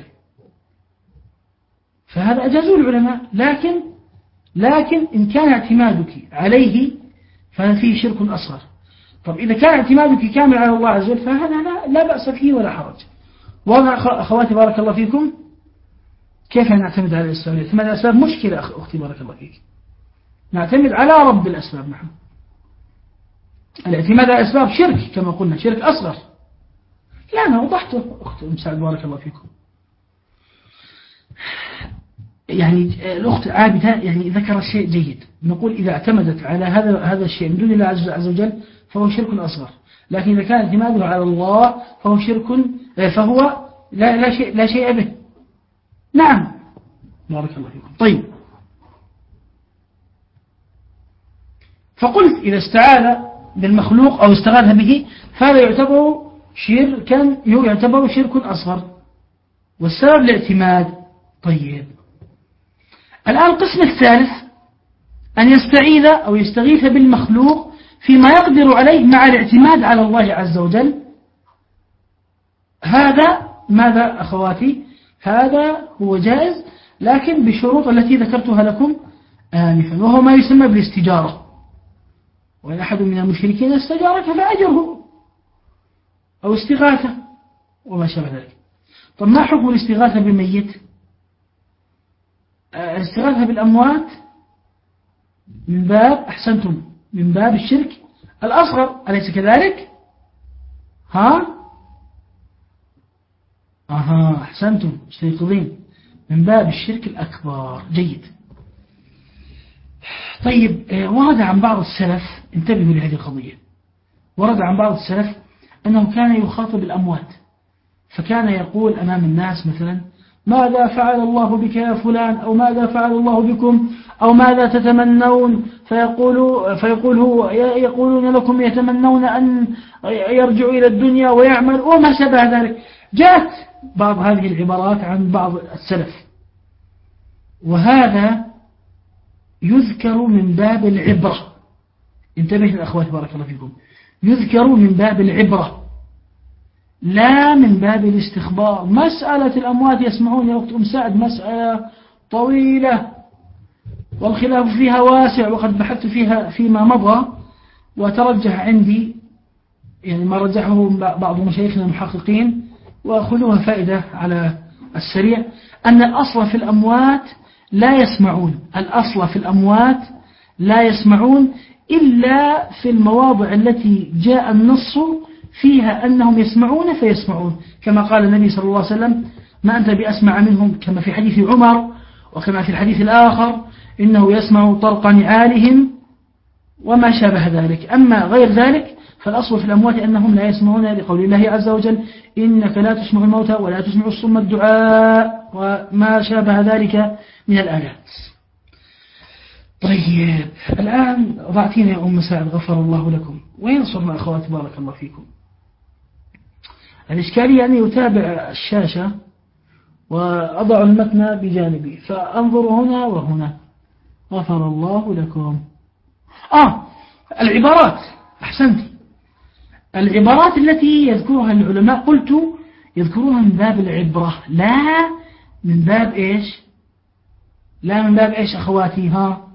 فهذا أجازوا العلماء. لكن لكن إن كان اعتمادك عليه فهذا فيه شرك أصغر. طب إذا كان اعتمادك كامل على الله عز وجل فهذا لا, لا بأس فيه ولا حرج. واضح أخواتي بارك الله فيكم؟ كيف نعتمد على الأسباب؟ نعتمد على الأسباب مشكلة أختي بارك الله فيك. نعتمد على رب الأسباب. نحن الاعتماد على الأسباب شرك كما قلنا، شرك أصغر. لا أنا وضحته أخت مساعد بارك الله فيكم. يعني الأخت عابدة يعني ذكر شيء جيد، نقول إذا اعتمدت على هذا هذا الشيء من دون الله عز وجل فهو شرك أصغر، لكن إذا كان اعتماده على الله فهو شرك، فهو لا لا شيء لا شيء به. نعم بارك الله فيكم. طيب، فقلت إذا استعاذ بالمخلوق أو استغاث به فهذا يعتبر شركا، يعتبر شرك أصغر، والسبب الاعتماد. طيب، الآن القسم الثالث أن يستعيذ أو يستغيث بالمخلوق فيما يقدر عليه مع الاعتماد على الله عز وجل. هذا ماذا أخواتي؟ هذا هو جائز، لكن بشروط التي ذكرتها لكم آنفا، وهو ما يسمى بالاستجارة. وإن أحد من المشركين استجارك فأجره، أو استغاثة وما شابه ذلك. طب ما حكم الاستغاثة بالميت؟ الاستغاثة بالأموات من باب، أحسنتم، من باب الشرك الأصغر، أليس كذلك؟ ها؟ أها أحسنتم استيقظين، من باب الشرك الأكبر. جيد. طيب، ورد عن بعض السلف، انتبهوا لهذه القضية، ورد عن بعض السلف أنه كان يخاطب الأموات، فكان يقول أمام الناس مثلا ماذا فعل الله بك يا فلان، أو ماذا فعل الله بكم، أو ماذا تتمنون، فيقول فيقول هو يقولون لكم يتمنون أن يرجعوا إلى الدنيا ويعمل وما شابه ذلك. جاءت بعض هذه العبارات عن بعض السلف، وهذا يذكر من باب العبرة. انتبه الأخوات بارك الله فيكم، يذكر من باب العبرة لا من باب الاستخبار. مسألة الأموات يسمعون يا أخت أم سعد مسألة طويلة والخلاف فيها واسع، وقد بحثت فيها فيما مضى، وترجح عندي يعني ما رجحه بعض مشايخنا المحققين، وأخذوها فائدة على السريع، أن الأصل في الأموات لا يسمعون. الأصل في الأموات لا يسمعون إلا في المواضع التي جاء النص فيها أنهم يسمعون فيسمعون، كما قال النبي صلى الله عليه وسلم ما أنت بأسمع منهم، كما في حديث عمر، وكما في الحديث الآخر إنه يسمع طرق نعالهم وما شابه ذلك. أما غير ذلك فالأصل في الأموات أنهم لا يسمعون، لقول الله عز وجل إنك لا تسمع الموتى ولا تسمع الصم الدعاء وما شابه ذلك من الآيات. طيب، الآن ضعتينا يا أم سعد غفر الله لكم، وين صرنا أخواتي بارك الله فيكم؟ الإشكالية أني أتابع الشاشة وأضع المتن بجانبي، فأنظر هنا وهنا. غفر الله لكم. آه العبارات، أحسنت، العبارات التي يذكرها العلماء قلت يذكرونها من باب العبرة، لا من باب إيش؟ لا من باب إيش أخواتي؟ ها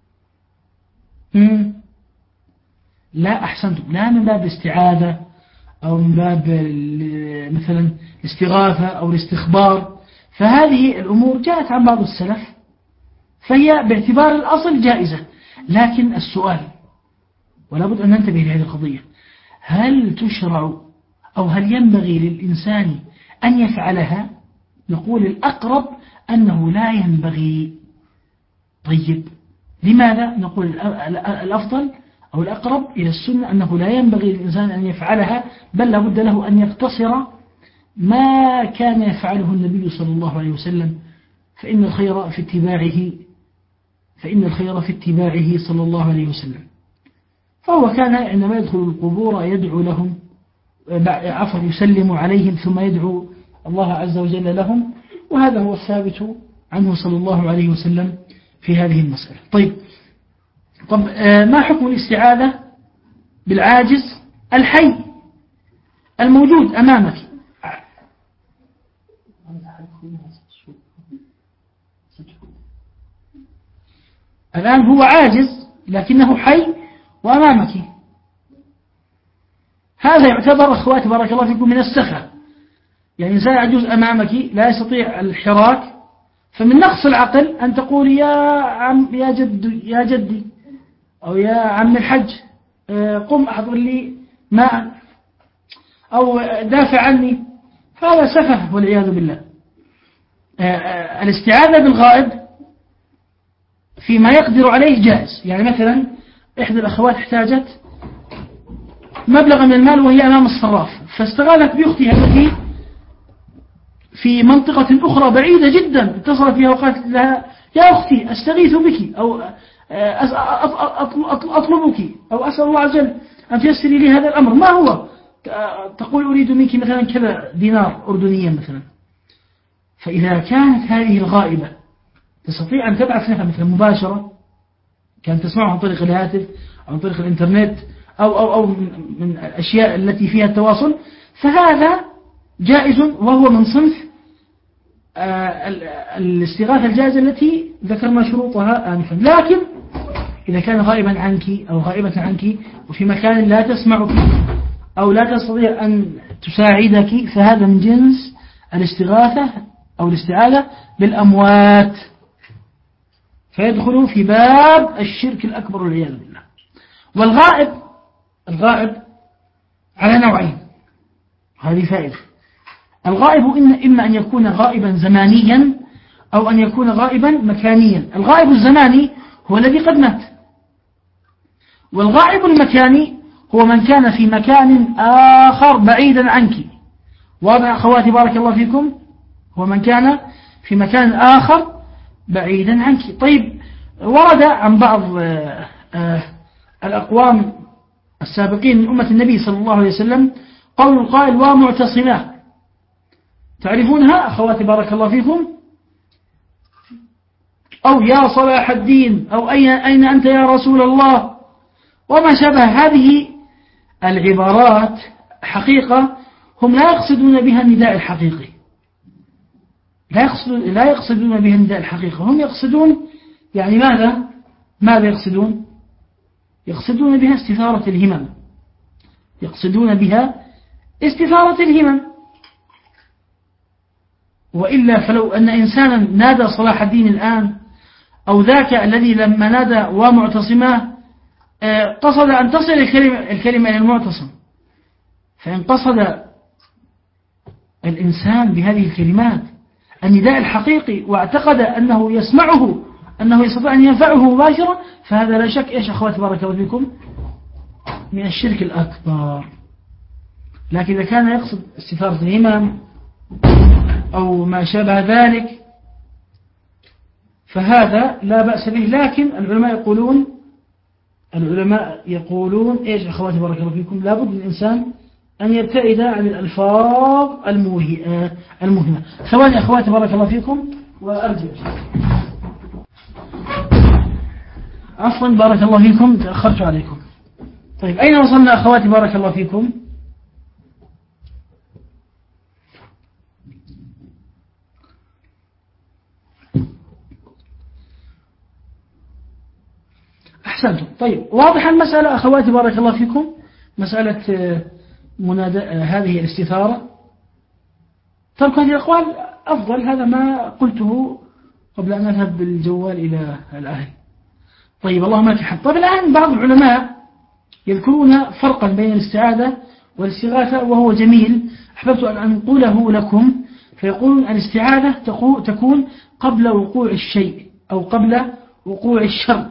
هم؟ لا أحسنتم، لا من باب الاستعاذة أو من باب مثلا الاستغاثة أو الاستخبار، فهذه الأمور جاءت عن بعض السلف فهي باعتبار الأصل جائزة. لكن السؤال، ولا بد أن ننتبه لهذه القضية، هل تشرع أو هل ينبغي للإنسان أن يفعلها، نقول الأقرب أنه لا ينبغي. طيب لماذا؟ نقول الأفضل أو الأقرب إلى السنة أنه لا ينبغي للإنسان أن يفعلها، بل لابد له أن يقتصر ما كان يفعله النبي صلى الله عليه وسلم، فإن الخير في اتباعه فإن الخير في اتباعه صلى الله عليه وسلم. فهو كان عندما يدخل القبور يدعو لهم، عفوا يسلم عليهم ثم يدعو الله عز وجل لهم، وهذا هو الثابت عنه صلى الله عليه وسلم في هذه المسألة. طيب طب ما حكم الاستعاذة بالعاجز الحي الموجود أمامك؟ الآن هو عاجز لكنه حي وأمامك، هذا يعتبر أخواتي بارك الله فيكم من السخة. يعني إنسان عجوز أمامك لا يستطيع الحراك، فمن نقص العقل أن تقول يا عم يا جد يا جدي أو يا عم الحج قم أحضر لي ماء أو دافع عني، هذا سفه والعياذ بالله. الاستعاذة بالغائب فيما يقدر عليه جائز. يعني مثلا إحدى الأخوات احتاجت مبلغ من المال وهي أمام الصراف، فاستغالت بأختها التي في منطقة أخرى بعيدة جدا، اتصلت بها وقالت لها يا أختي أستغيث بك أو أطلبك أو أسأل الله عز وجل أن تيسري لي هذا الأمر. ما هو؟ تقول أريد منك مثلا كذا دينار أردنيا مثلا. فإذا كانت هذه الغائبة تستطيع أن تبعث لها مثلا مباشرة، كانت تسمعها عن طريق الهاتف أو عن طريق الإنترنت أو, أو, أو من الأشياء التي فيها التواصل، فهذا جائز وهو من صنف الاستغاثة الجائزة التي ذكرنا شروطها آنفا. لكن إذا كان غائبا عنك أو غائبة عنك وفي مكان لا تسمعك أو لا تستطيع أن تساعدك، فهذا من جنس الاستغاثة أو الاستعاذة بالأموات، فيدخل في باب الشرك الأكبر والعياذ بالله. والغائب الغائب على نوعين، هذه فائدة. الغائب إن إما أن يكون غائبا زمانيا أو أن يكون غائبا مكانيا. الغائب الزماني هو الذي قد مات، والغائب المكاني هو من كان في مكان آخر بعيدا عنك. واضح أخواتي بارك الله فيكم؟ هو من كان في مكان آخر بعيدا عنك. طيب ورد عن بعض الأقوام السابقين من أمة النبي صلى الله عليه وسلم قول القائل ومعتصماه، تعرفونها أخواتي بارك الله فيكم؟ أو يا صلاح الدين أو أين, أين أنت يا رسول الله وما شابه. هذه العبارات حقيقة هم لا يقصدون بها النداء الحقيقي، لا يقصدون, لا يقصدون بها النداء الحقيقي، هم يقصدون يعني ماذا ماذا يقصدون يقصدون بها استثارة الهمم، يقصدون بها استثارة الهمم. وإلا فلو أن إنسانا نادى صلاح الدين الآن أو ذاك الذي لما نادى ومعتصماه قصد أن تصل الكلمة, الكلمة إلى المعتصم، فإن قصد الإنسان بهذه الكلمات النداء الحقيقي واعتقد أنه يسمعه أنه يستطيع أن ينفعه مباشرة، فهذا لا شك إيش أخواتي بارك الله فيكم من الشرك الأكبر. لكن إذا كان يقصد استثارة الهمم أو ما شابه ذلك فهذا لا بأس به. لكن العلماء يقولون العلماء يقولون إيش أخواتي بارك الله فيكم لابد للإنسان أن يبتعد عن الألفاظ المهمة. ثواني أخواتي بارك الله فيكم وأرجع. عفوا بارك الله فيكم تأخرت عليكم. طيب أين وصلنا أخواتي بارك الله فيكم؟ أحسنتم. طيب واضح المسألة أخواتي بارك الله فيكم، مسألة منادى هذه الاستثارة. ترك هذه الأقوال أفضل، هذا ما قلته قبل أن أذهب بالجوال إلى الأهل. طيب اللهم لك الحمد. طيب الآن بعض العلماء يذكرون فرقا بين الاستعاذة والاستغاثة وهو جميل أحببت أن أنقله لكم. فيقولون الاستعاذة تكون قبل وقوع الشيء أو قبل وقوع الشر.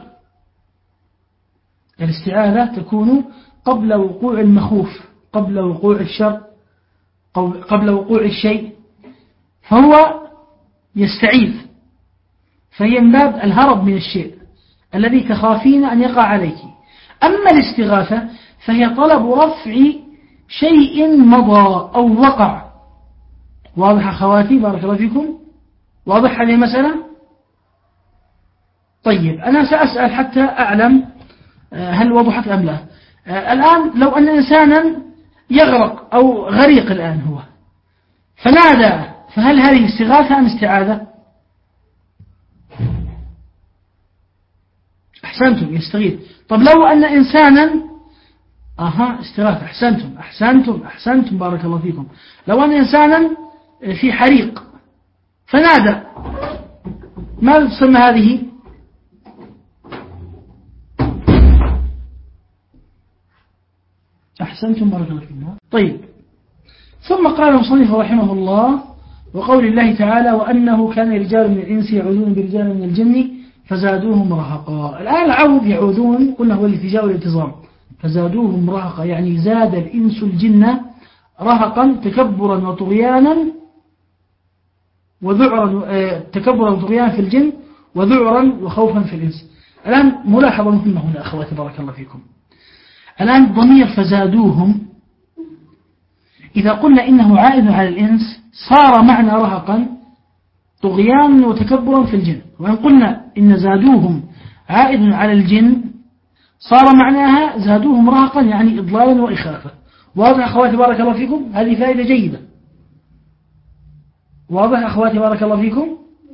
الاستعاذة تكون قبل وقوع المخوف، قبل وقوع الشر، قبل وقوع الشيء، فهو يستعيذ، فهي من باب الهرب من الشيء الذي تخافين أن يقع عليك. أما الاستغاثة فهي طلب رفع شيء مضى أو وقع. واضح أخواتي بارك الله فيكم؟ واضح هذه المسألة؟ طيب أنا سأسأل حتى أعلم هل وضحت أم لا. الآن لو أن إنسانا يغرق أو غريق الآن هو فنادى، فهل هذه استغاثة أم استعاذة؟ أحسنتم، يستغيث. طب لو أن إنسانا أها استغاثة، أحسنتم أحسنتم أحسنتم بارك الله فيكم. لو أن إنسانا في حريق فنادى، ماذا تسمى هذه؟ أحسنتم بارك الله فيكم. طيب، ثم قال المصنف رحمه الله: وقول الله تعالى: وأنه كان رجال من الإنس يعوذون برجال من الجن فزادوهم رهقا. الآن العوذ يعوذون قلنا هو الالتجاء والالتزام، فزادوهم رهقا يعني زاد الإنس الجن رهقا تكبرا وطغيانا وذعرا، تكبرا وطغيانا في الجن وذعرا وخوفا في الإنس. الآن ملاحظة مهمة هنا أخواتي بارك الله فيكم. الآن ضمير فزادوهم إذا قلنا إنه عائد على الإنس صار معنى رهقا طغيانا وتكبرا في الجن، وإن قلنا إن زادوهم عائد على الجن صار معناها زادوهم رهقا يعني إضلالا وإخافة. واضح أخواتي بارك الله فيكم؟ هذه فائدة جيدة. واضح أخواتي بارك الله فيكم؟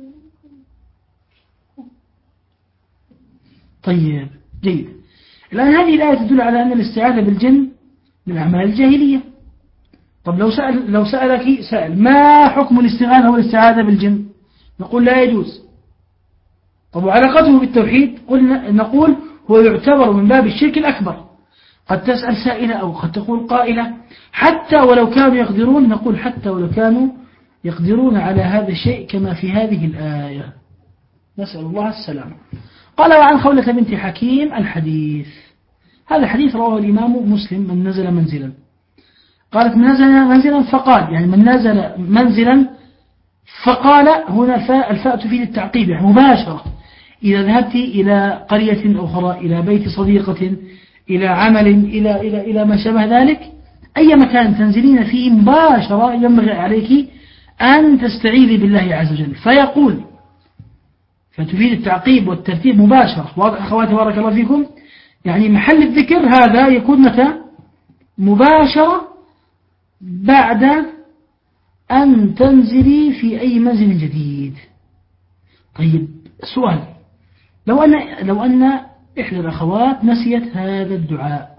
طيب جيد. الآن هذه الآية تدل على أن الاستعاذة بالجن من أعمال الجاهلية. طب لو سأل لو سألك سأل ما حكم الاستغاثة والاستعاذة بالجن؟ نقول لا يجوز. طب وعلاقته بالتوحيد؟ قلنا نقول هو يعتبر من باب الشرك الأكبر. قد تسأل سائلة أو قد تقول قائلة حتى ولو كانوا يقدرون، نقول حتى ولو كانوا يقدرون على هذا الشيء كما في هذه الآية، نسأل الله السلامة. قال: وعن خولة بنت حكيم الحديث. هذا الحديث رواه الإمام مسلم: من نزل منزلا، قالت من نزل منزلا فقال، يعني من نزل منزلا فقال، هنا الفاء, الفاء تفيد التعقيب يعني مباشرة. إذا ذهبت إلى قرية أخرى، إلى بيت صديقة، إلى عمل، إلى, إلى, إلى ما شابه ذلك، أي مكان تنزلين فيه مباشرة ينبغي عليك أن تستعيذي بالله عز وجل. فيقول، فتفيد التعقيب والترتيب مباشرة. واضح أخواتي بارك الله فيكم؟ يعني محل الذكر هذا يكون متى؟ مباشرة بعد أن تنزلي في أي منزل جديد. طيب سؤال: لو أن لو أن إحدى الأخوات نسيت هذا الدعاء،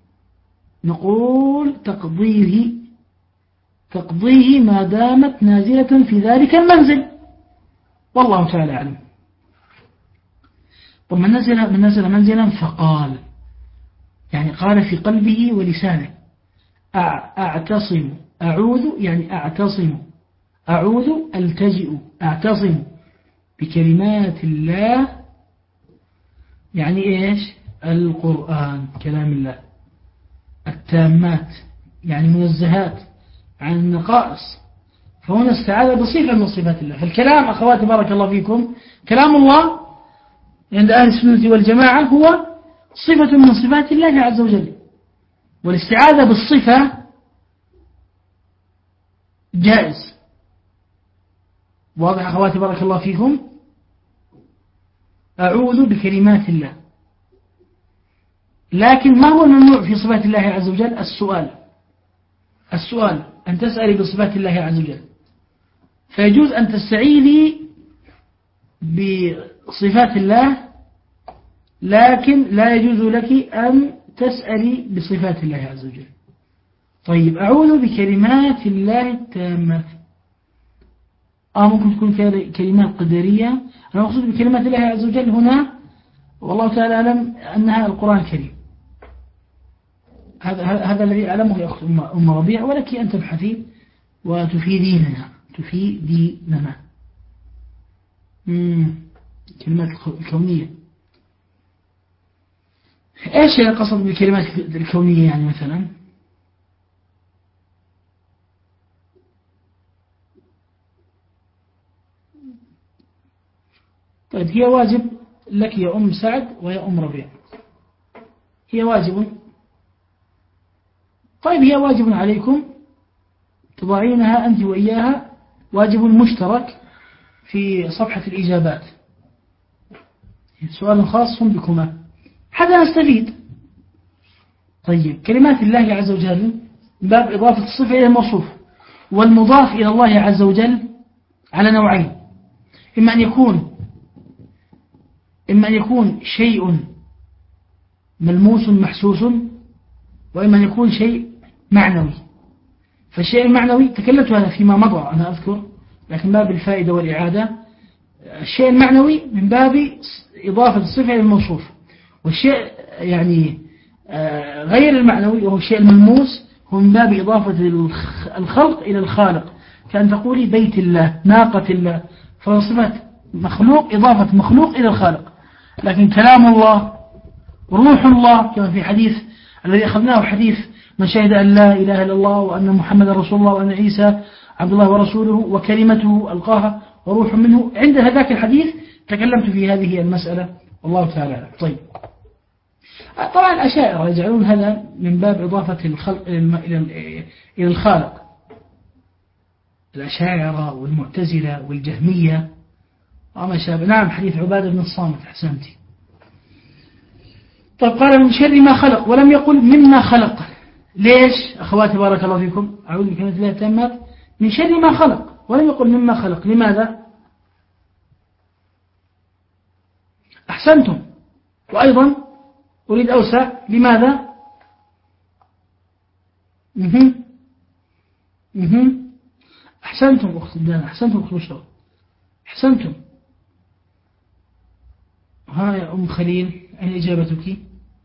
نقول تقضيه تقضيه ما دامت نازلة في ذلك المنزل، والله تعالى أعلم. طب من نزل من نزل منزلا فقال، يعني قال في قلبه ولسانه: أعتصم أعوذ، يعني أعتصم أعوذ ألتجئ أعتصم بكلمات الله، يعني إيش؟ القرآن كلام الله التامات، يعني منزهات عن النقائص. فهنا استعاذ بصفة من صفات الله. فالكلام أخواتي بارك الله فيكم كلام الله عند أهل السنة والجماعة هو صفة من صفات الله عز وجل، والاستعاذة بالصفة جائز. واضح أخواتي بارك الله فيكم؟ أعوذ بكلمات الله. لكن ما هو الممنوع في صفات الله عز وجل؟ السؤال السؤال أن تسألي بصفات الله عز وجل، فيجوز أن تستعيذي بصفات الله، لكن لا يجوز لك أن تسألي بصفات الله عز وجل. طيب أعوذ بكلمات الله التامة، آه ممكن تكون كلمات قدرية. أنا أقصد بكلمات الله عز وجل هنا والله تعالى أعلم أنها القرآن الكريم. هذا هذا الذي أعلمه يا أخت أم ربيع، ولك أن تبحثي وتفيديننا تفيديننا. كلمات الكونية، إيش القصد بالكلمات الكونية يعني مثلا؟ طيب هي واجب لك يا أم سعد ويا أم ربيع، هي واجب. طيب هي واجب عليكم تضعينها أنت وإياها، واجب مشترك في صفحة الإجابات، سؤال خاص بكما حتى نستفيد. طيب كلمات الله عز وجل باب إضافة الصفة إلى الموصوف، والمضاف إلى الله عز وجل على نوعين، إما أن يكون إما أن يكون شيء ملموس محسوس، وإما أن يكون شيء معنوي. فالشيء المعنوي تكلمت هذا فيما مضى أنا أذكر، لكن باب الفائدة والإعادة. الشيء المعنوي من باب إضافة الصفة إلى الموصوف، والشيء يعني غير المعنوي وهو الشيء الملموس هو من باب إضافة الخلق إلى الخالق، كأن تقولي بيت الله، ناقة الله، فصفة مخلوق إضافة مخلوق إلى الخالق. لكن كلام الله، روح الله، كما في حديث الذي أخذناه حديث من شهد أن لا إله إلا الله وأن محمد رسول الله وأن عيسى عبد الله ورسوله وكلمته ألقاها وروح منه، عند هذاك الحديث تكلمت في هذه المسألة والله تعالى. طيب طبعا الأشاعرة يجعلون هذا من باب إضافة الخلق إلى الخالق، الأشاعرة والمعتزلة والجهمية وما شابه. نعم حديث عبادة بن الصامت، أحسنتي. طيب قال من شر ما خلق ولم يقل مما خلق. ليش أخواتي بارك الله فيكم؟ أعوذ بكلمة الله التامات من شر ما خلق ولم يقل مما خلق. لماذا؟ أحسنتم. وأيضا أريد أوسع. لماذا؟ مهم. مهم. أحسنتم أخت الدان، أحسنتم أخت بشرى، أحسنتم. ها يا أم خليل أين إجابتك؟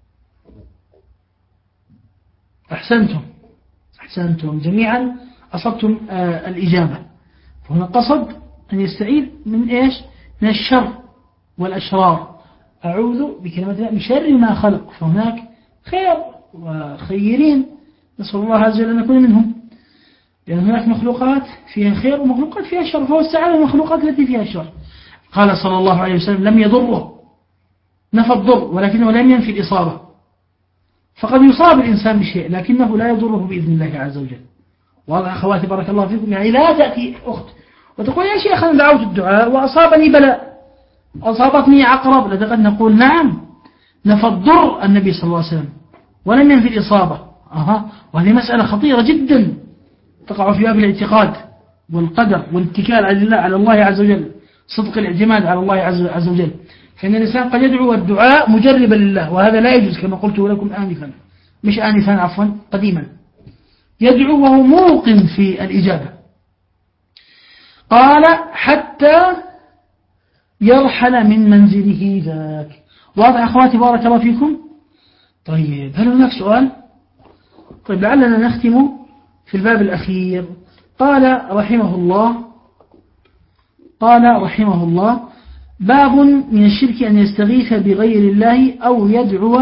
أحسنتم أحسنتم جميعا، أصبتم آه الإجابة. فهنا قصد أن يستعيد من إيش؟ من الشر والأشرار. أعوذ بكلمة الله من شر ما خلق، فهناك خير وخيرين، نسأل الله عز وجل أن نكون منهم، لأن هناك مخلوقات فيها خير ومخلوقات فيها شر، فهو استعان المخلوقات التي فيها شر. قال صلى الله عليه وسلم لم يضره، نفى الضر ولكنه لم ينفي الإصابة. فقد يصاب الإنسان بشيء لكنه لا يضره بإذن الله عز وجل. واضح أخواتي بارك الله فيكم؟ يعني لا تأتي أخت وتقول يا شيخ أنا دعوت الدعاء وأصابني بلاء، أصابتني عقرب، لقد نقول نعم نفى الضر النبي صلى الله عليه وسلم ولم ينفي الإصابة. أها، وهذه مسألة خطيرة جدا تقع في باب الاعتقاد والقدر والاتكال على الله على الله عز وجل، صدق الاعتماد على الله عز وجل. فإن الإنسان قد يدعو الدعاء مجربا لله، وهذا لا يجوز كما قلت لكم آنفا، مش آنفا عفوا قديما، يدعو وهو موقن في الإجابة. قال حتى يرحل من منزله ذاك. واضح أخواتي بارك الله فيكم؟ طيب هل هناك سؤال؟ طيب لعلنا نختم في الباب الأخير. قال رحمه الله قال رحمه الله باب من الشرك أن يستغيث بغير الله أو يدعو.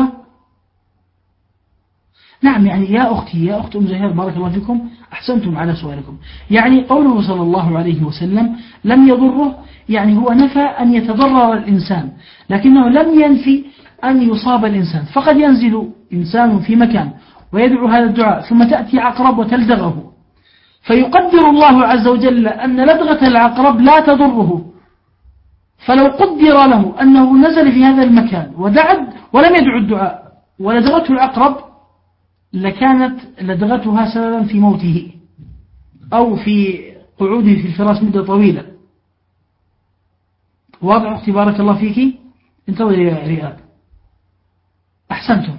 نعم يعني يا أختي يا أخت أم زهير بارك الله فيكم، أحسنتم على سؤالكم. يعني قوله صلى الله عليه وسلم لم يضره، يعني هو نفى أن يتضرر الإنسان، لكنه لم ينفي أن يصاب الإنسان. فقد ينزل إنسان في مكان ويدعو هذا الدعاء ثم تأتي عقرب وتلدغه، فيقدر الله عز وجل أن لدغة العقرب لا تضره، فلو قدر له أنه نزل في هذا المكان ودعد ولم يدعو الدعاء ولدغته العقرب لكانت لدغتها سببا في موته أو في قعوده في الفراش مدة طويلة. واضح أختي بارك الله فيك؟ انتظري يا رياض. أحسنتم.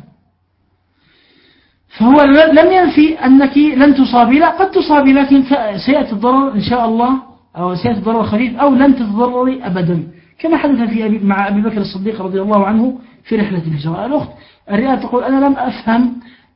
فهو لم ينفي أنك لن تصابي، لا قد تصابي لكن سيأتي الضرر إن شاء الله، أو سيأتي الضرر خفيف أو لن تتضرري أبدا، كما حدث في أبي مع أبي بكر الصديق رضي الله عنه في رحلة الهجرة. الأخت الرئة تقول أنا لم أفهم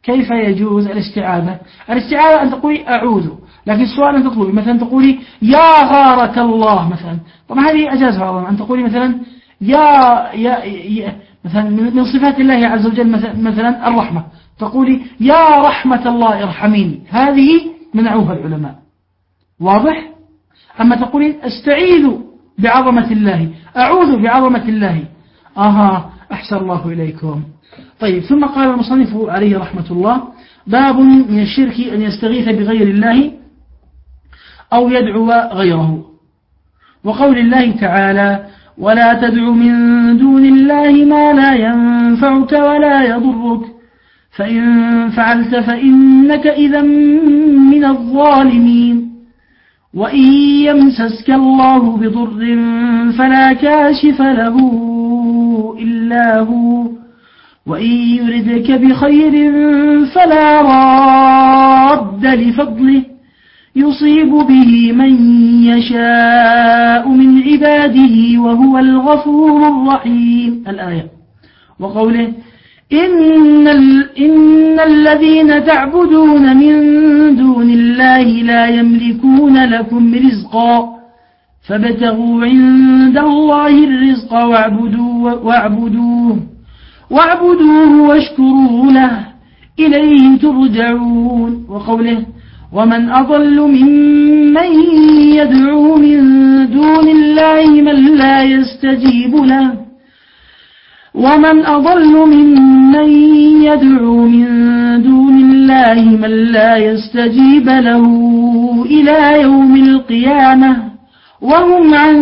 كيف يجوز الاستعاذة؟ الاستعاذة أن تقولي أعوذ، لكن السؤال أن تطلبي مثلا تقولي يا غارة الله مثلا، طبعا هذه أجازها الله أن تقولي مثلا يا, يا, يا مثلا من صفات الله عز وجل مثلا الرحمة، تقولي يا رحمة الله ارحميني، هذه منعوها العلماء، واضح؟ أما تقولين استعيذ بعظمة الله، أعوذ بعظمة الله، آها أحسن الله إليكم. طيب، ثم قال المصنف عليه رحمة الله: باب من الشرك أن يستغيث بغير الله أو يدعو غيره. وقول الله تعالى: ولا تدع من دون الله ما لا ينفعك ولا يضرك فإن فعلت فإنك إذا من الظالمين. وإن يمسسك الله بضر فلا كاشف له إلا هو وإن يردك بخير فلا راد لفضله يصيب به من يشاء من عباده وهو الغفور الرحيم. الآية. وقوله: إن, إن الذين تعبدون من دون الله لا يملكون لكم رزقا فابتغوا عند الله الرزق واعبدوه, واعبدوه, واعبدوه واشكروا له إليه ترجعون. وقوله: ومن أضل ممن يدعو من دون الله من لا يستجيب له ومن أضل ممن يدعو من دون الله من لا يستجيب له إلى يوم القيامة وهم عن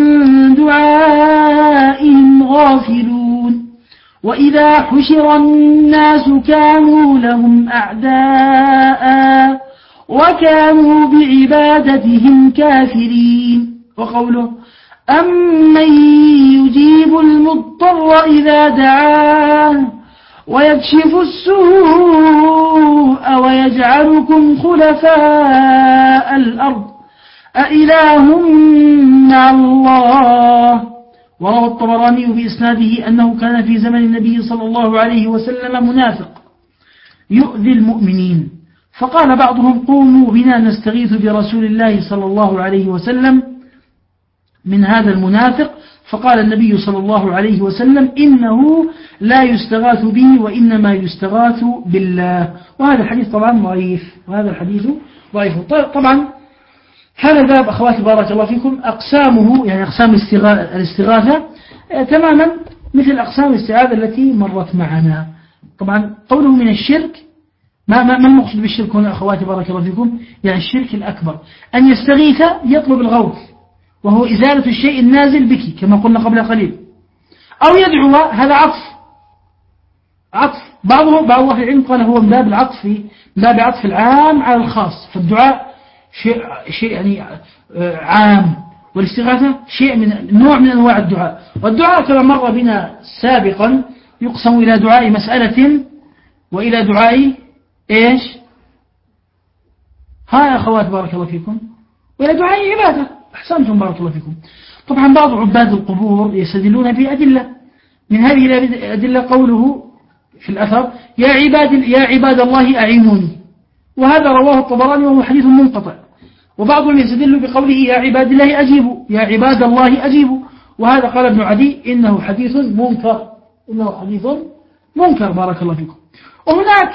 دعائهم غافلون. وإذا حشر الناس كانوا لهم أعداء وكانوا بعبادتهم كافرين. وقوله: أمن يجيب المضطر إذا دعاه ويكشف السوء ويجعلكم خلفاء الأرض أإله مع الله. وروى الطبراني بإسناده أنه كان في زمن النبي صلى الله عليه وسلم منافق يؤذي المؤمنين، فقال بعضهم: قوموا بنا نستغيث برسول الله صلى الله عليه وسلم من هذا المنافق. فقال النبي صلى الله عليه وسلم: إنه لا يستغاث به وإنما يستغاث بالله. وهذا الحديث طبعا ضعيف، وهذا الحديث ضعيف. طبعا هذا باب أخواتي بارك الله فيكم أقسامه، يعني أقسام الاستغاثة تماما مثل أقسام الاستعاذة التي مرت معنا. طبعا قوله من الشرك، ما ما المقصود بالشرك هنا أخواتي بارك الله فيكم؟ يعني الشرك الأكبر أن يستغيث يطلب الغوث، وهو إزالة الشيء النازل بك كما قلنا قبل قليل، أو يدعو، هذا عطف عطف بعضه بعض الله العلم قال هو من باب العطف، من باب عطف العام على الخاص، فالدعاء شيء شيء يعني عام، والاستغاثة شيء من نوع من أنواع الدعاء. والدعاء كما مر بنا سابقا يقسم إلى دعاء مسألة وإلى دعاء إيش؟ ها يا أخوات بارك الله فيكم، وإلى دعاء عبادة. أحسنتم بارك الله فيكم. طبعا بعض عباد القبور يستدلون بأدلة، من هذه الأدلة قوله في الأثر: يا عباد, يا عباد الله أعينوني، وهذا رواه الطبراني وهو حديث منقطع. وبعضهم يستدل بقوله: يا عباد الله أجيبوا، يا عباد الله أجيبوا، وهذا قال ابن عدي إنه حديث منكر، إنه حديث منكر بارك الله فيكم. وهناك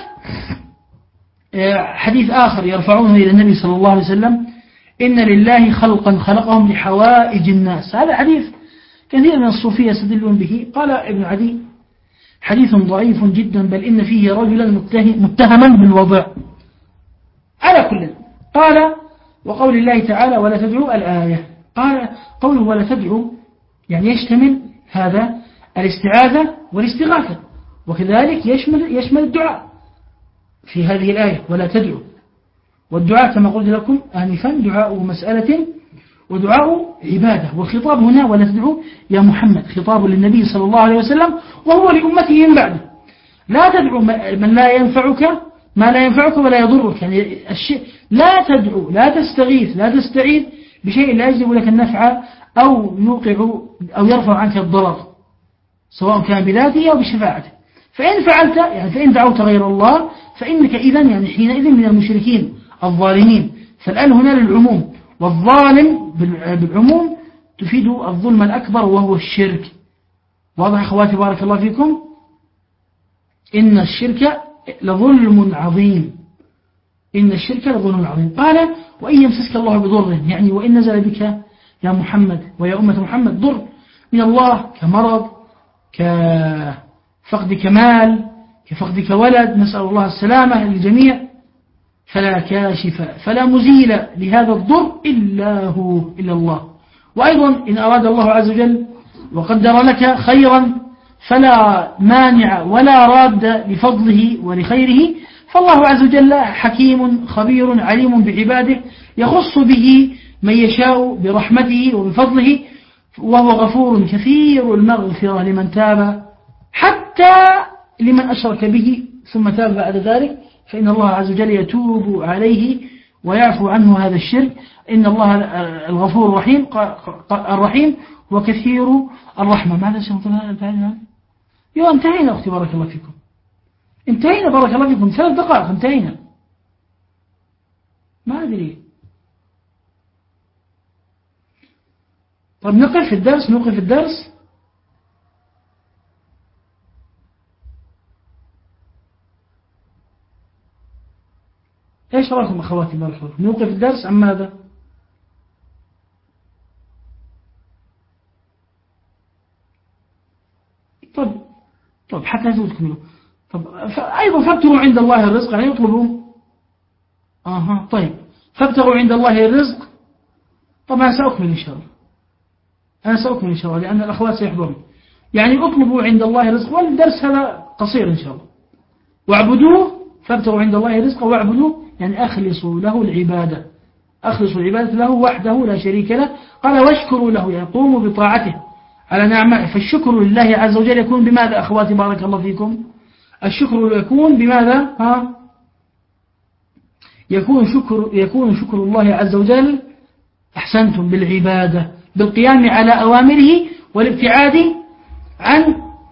حديث آخر يرفعونه إلى النبي صلى الله عليه وسلم: إن لله خلقا خلقهم لحوائج الناس. هذا حديث كثير من الصوفية يستدلون به. قال ابن عدي: حديث ضعيف جدا، بل إن فيه رجلا متهما بالوضع. على كل، قال: وقول الله تعالى: ولا تدعوا الآية. قال قوله ولا تدعوا يعني يشتمل هذا الاستعاذة والاستغاثة، وكذلك يشمل يشمل الدعاء في هذه الآية ولا تدعوا. والدعاء كما قلت لكم آنفا دعاء مسألة ودعاء عبادة، والخطاب هنا ولا تدعوا يا محمد خطاب للنبي صلى الله عليه وسلم وهو لأمته من بعده. لا تدعو من لا ينفعك ما لا ينفعك ولا يضرك، يعني الشيء لا تدعو، لا تستغيث، لا تستعيذ بشيء لا يجلب لك النفع أو يوقع أو يرفع عنك الضرر، سواء كان بذاته أو بشفاعته. فإن فعلت يعني فإن دعوت غير الله فإنك إذن يعني حينئذ من المشركين الظالمين. فالآن هنا للعموم، والظالم بالعموم تفيد الظلم الأكبر وهو الشرك. واضح أخواتي بارك الله فيكم؟ إن الشرك لظلم عظيم، إن الشرك لظلم عظيم. قال وإن يمسسك الله بضر، يعني وإن نزل بك يا محمد ويا أمة محمد ضر من الله كمرض، كفقد كمال، كفقد ولد، نسأل الله السلامة للجميع، فلا كاشف فلا مزيل لهذا الضر إلا هو إلا الله. وأيضا إن أراد الله عز وجل وقدر لك خيرا فلا مانع ولا راد لفضله ولخيره، فالله عز وجل حكيم خبير عليم بعباده، يخص به من يشاء برحمته وبفضله، وهو غفور كثير المغفرة لمن تاب حتى لمن أشرك به ثم تاب بعد ذلك، فإن الله عز وجل يتوب عليه ويعفو عنه هذا الشرك. إن الله الغفور الرحيم الرحيم وكثير الرحمة. ماذا سنقول انتهينا؟ يو انتهينا أختي بارك الله فيكم، انتهينا بارك الله فيكم، ثلاث دقائق انتهينا. ما أدري. طب نقف في الدرس، نوقف في الدرس. ايش رأيكم أخواتي بارك الله فيكم؟ نوقف الدرس أم ماذا؟ طب طب حتى تكملوا. طب أيضا فابتغوا عند الله الرزق، يعني يطلبوا. آها طيب، فابتغوا عند الله الرزق. طبعا سأكمل إن شاء الله، أنا سأكمل إن شاء الله لأن الأخوات سيحضرون. يعني اطلبوا عند الله الرزق، والدرس هذا قصير إن شاء الله. واعبدوه، فابتغوا عند الله الرزق واعبدوه، يعني أخلصوا له العبادة، أخلصوا العبادة له وحده لا شريك له. قال واشكروا له، يعني قوموا بطاعته على نعمه. فالشكر لله عز وجل يكون بماذا أخواتي بارك الله فيكم؟ الشكر يكون بماذا؟ ها؟ يكون شكر يكون شكر الله عز وجل، أحسنتم، بالعبادة، بالقيام على أوامره والابتعاد عن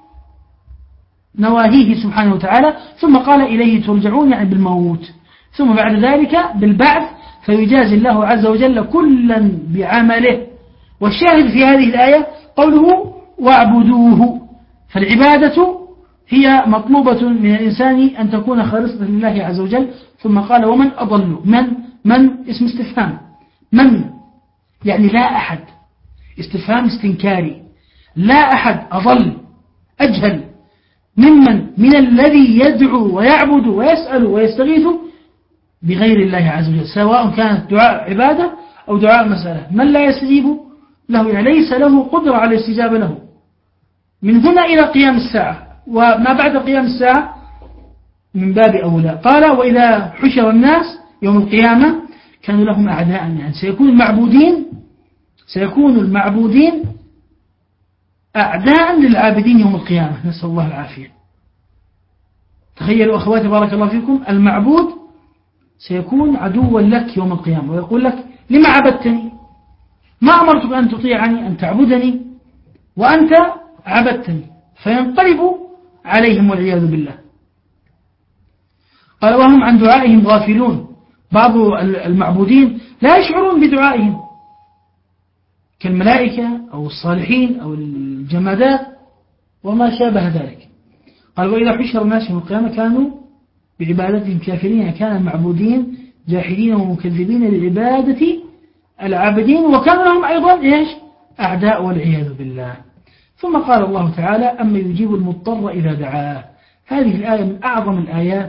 نواهيه سبحانه وتعالى. ثم قال إليه ترجعون، يعني بالموت. ثم بعد ذلك بالبعث، فيجازي الله عز وجل كلا بعمله. والشاهد في هذه الآية قوله واعبدوه، فالعبادة هي مطلوبة من الإنسان أن تكون خالصة لله عز وجل. ثم قال ومن أضل، من من اسم استفهام، من يعني لا أحد، استفهام استنكاري، لا أحد أضل أجهل ممن من الذي يدعو ويعبد ويسأل ويستغيث بغير الله عز وجل، سواء كانت دعاء عبادة أو دعاء مسألة. من لا يستجيب له، يعني ليس له قدرة على الاستجابة له من هنا إلى قيام الساعة، وما بعد قيام الساعة من باب أولى. قال وإذا حشر الناس يوم القيامة كانوا لهم أعداء، يعني سيكون المعبودين سيكون المعبودين أعداء للعابدين يوم القيامة، نسأل الله العافية. تخيلوا أخواتي بارك الله فيكم، المعبود سيكون عدوا لك يوم القيامة، ويقول لك لما عبدتني؟ ما أمرتك أن تطيعني، أن تعبدني، وأنت عبدتني. فينقلب عليهم والعياذ بالله. قال وهم عن دعائهم غافلون، بعض المعبودين لا يشعرون بدعائهم كالملائكة أو الصالحين أو الجمادات وما شابه ذلك. قال وإذا حشر الناس يوم القيامة كانوا بعبادتهم كافرين، كان المعبودين جاحدين ومكذبين لعبادة العابدين، وكان لهم أيضا إيش؟ أعداء والعياذ بالله. ثم قال الله تعالى أما يجيب المضطر إذا دعاه. هذه الآية من أعظم الآيات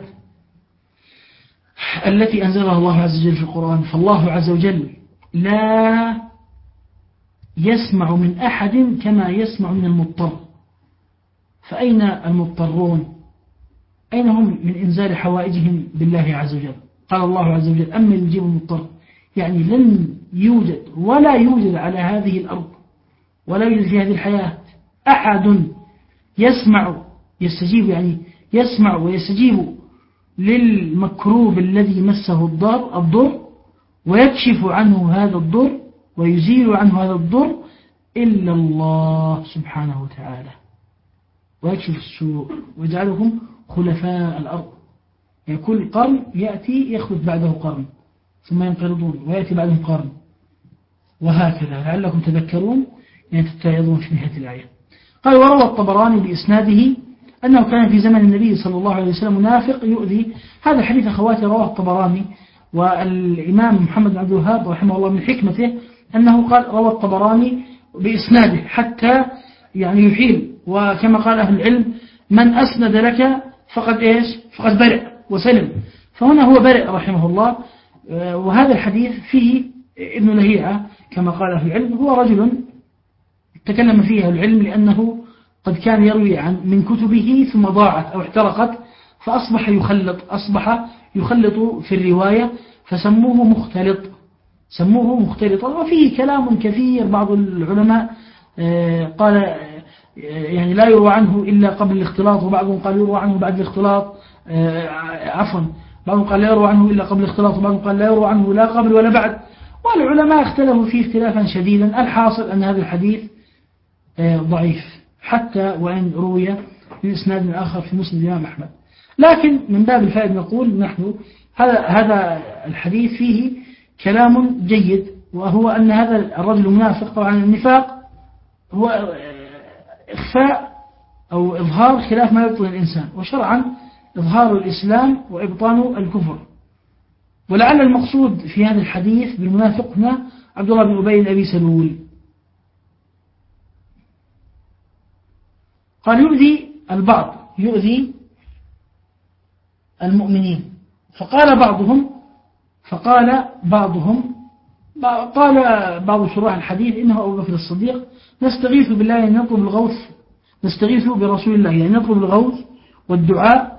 التي أنزلها الله عز وجل في القرآن. فالله عز وجل لا يسمع من أحد كما يسمع من المضطر. فأين المضطرون؟ أين هم من إنزال حوائجهم بالله عز وجل؟ قال الله عز وجل أما يجيب المضطر، يعني لن يوجد ولا يوجد على هذه الأرض ولا يوجد في هذه الحياة أحد يسمع يستجيب، يعني يسمع ويستجيب للمكروب الذي مسه الضر الضر ويكشف عنه هذا الضر ويزيل عنه هذا الضر إلا الله سبحانه وتعالى. ويكشف السوء ويجعلهم خلفاء الأرض. يعني كل قرن يأتي يخلف بعده قرن ثم ينقرضون ويأتي بعدهم قرن وهكذا لعلكم تذكرون يعني تتعظون في نهاية الآية. قال وروى الطبراني بإسناده أنه كان في زمن النبي صلى الله عليه وسلم منافق يؤذي. هذا الحديث أخواتي رواه الطبراني، والإمام محمد بن عبد الوهاب رحمه الله من حكمته أنه قال روى الطبراني بإسناده حتى يعني يحيل، وكما قال أهل العلم من أسند لك فقد إيش فقد برئ وسلم، فهنا هو برئ رحمه الله. وهذا الحديث فيه ابن لهيعة كما قال أهل العلم، هو رجل تكلم فيه أهل العلم لأنه قد كان يروي عن من كتبه ثم ضاعت أو احترقت فأصبح يخلط أصبح يخلط في الرواية فسموه مختلط سموه مختلطا. وفيه كلام كثير، بعض العلماء قال يعني لا يروى عنه إلا قبل الاختلاط، وبعضهم قال يروى عنه بعد الاختلاط، عفوا بعضهم قال لا يروى عنه إلا قبل الاختلاط، وبعضهم قال لا يروى عنه لا قبل ولا بعد، والعلماء اختلفوا فيه اختلافا شديدا. الحاصل أن هذا الحديث ضعيف حتى وإن روي من إسناد آخر في مسند الإمام أحمد. لكن من باب الفائدة نقول نحن هذا هذا الحديث فيه كلام جيد، وهو أن هذا الرجل منافق. طبعا النفاق هو إخفاء أو إظهار خلاف ما يبطن الإنسان، وشرعا إظهار الإسلام وإبطان الكفر. ولعل المقصود في هذا الحديث بالمنافق هنا عبد الله بن أبي بن أبي سلول. قال يؤذي البعض يؤذي المؤمنين، فقال بعضهم فقال بعضهم قال بعض شراح الحديث إنه أبو بكر الصديق نستغيث بالله أن نطلب الغوث نستغيث برسول الله يعني نطلب الغوث والدعاء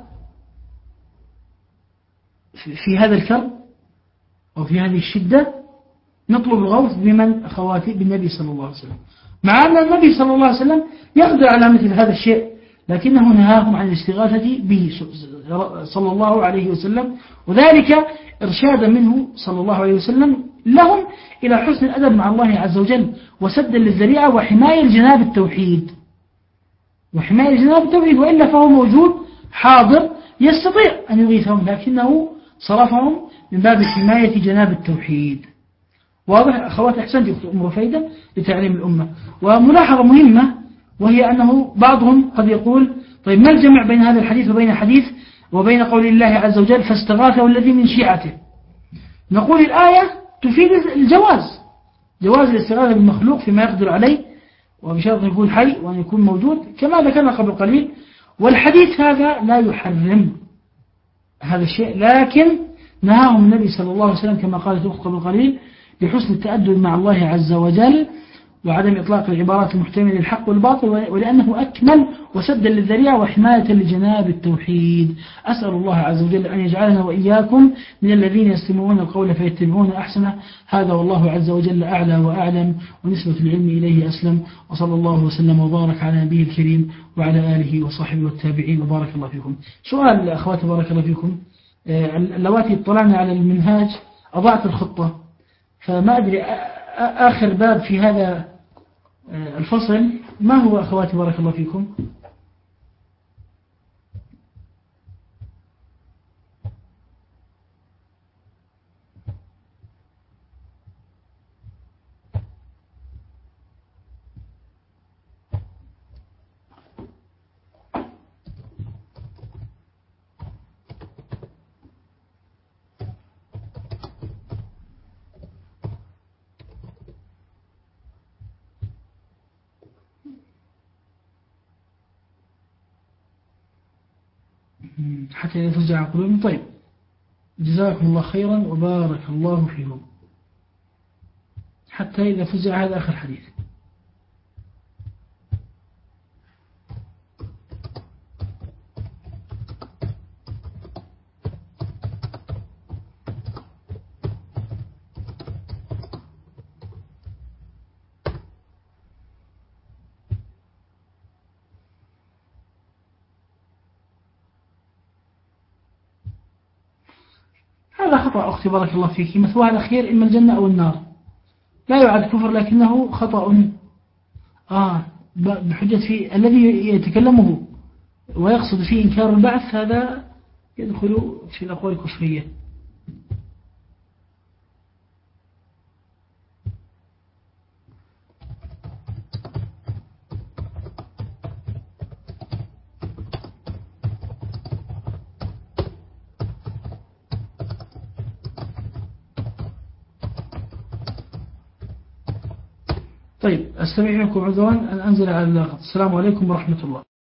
في هذا الكرب وفي هذه الشدة، نطلب الغوث بمن أخواتي بالنبي صلى الله عليه وسلم، مع أن النبي صلى الله عليه وسلم يقدر على مثل هذا الشيء، لكنه نهاهم عن الاستغاثة به صلى الله عليه وسلم، وذلك إرشادا منه صلى الله عليه وسلم لهم إلى حسن الأدب مع الله عز وجل، وسدا للذريعة وحماية لجناب التوحيد وحماية لجناب التوحيد وإلا فهو موجود حاضر يستطيع أن يغيثهم، لكنه صرفهم من باب حماية جناب التوحيد. واضح أخوات؟ أحسنت أم رفيدة لتعليم الأمة. وملاحظة مهمة وهي أنه بعضهم قد يقول طيب ما الجمع بين هذا الحديث وبين حديث وبين قول الله عز وجل فاستغاثه الذي من شيعته؟ نقول الآية تفيد الجواز جواز الاستغاثة بالمخلوق فيما يقدر عليه، وبشرط أن يكون حي وأن يكون موجود كما ذكرنا قبل قليل، والحديث هذا لا يحرم هذا الشيء، لكن نهاهم النبي صلى الله عليه وسلم كما قالت أخت قبل قليل لحسن التأدب مع الله عز وجل وعدم إطلاق العبارات المحتملة للحق والباطل، ولأنه أكمل وسدا للذريعة وحماية لجناب التوحيد. أسأل الله عز وجل أن يجعلنا وإياكم من الذين يستمعون القول فيتبعون أحسنه. هذا والله عز وجل أعلى وأعلم، ونسبة العلم إليه أسلم، وصلى الله وسلم وبارك على نبيه الكريم وعلى آله وصحبه والتابعين وبارك الله فيكم. سؤال أخواتي بارك الله فيكم، اللواتي اطلعنا على المنهاج أضعت الخطة، فما أدري آخر باب في هذا الفصل ما هو أخواتي بارك الله فيكم؟ حتى يفزع قلوبهم. طيب جزاكم الله خيرا وبارك الله فيهم. حتى إذا فزع هذا آخر حديث. هذا خطأ أختي بارك الله فيك، مثواه الأخير إما الجنة أو النار، لا يعد كفر لكنه خطأ آه بحجة في الذي يتكلمه ويقصد فيه إنكار البعث، هذا يدخل في الأقوال الكفرية. طيب، أستمع منكم عذرا أن أنزل على اللاغط. السلام عليكم ورحمة الله.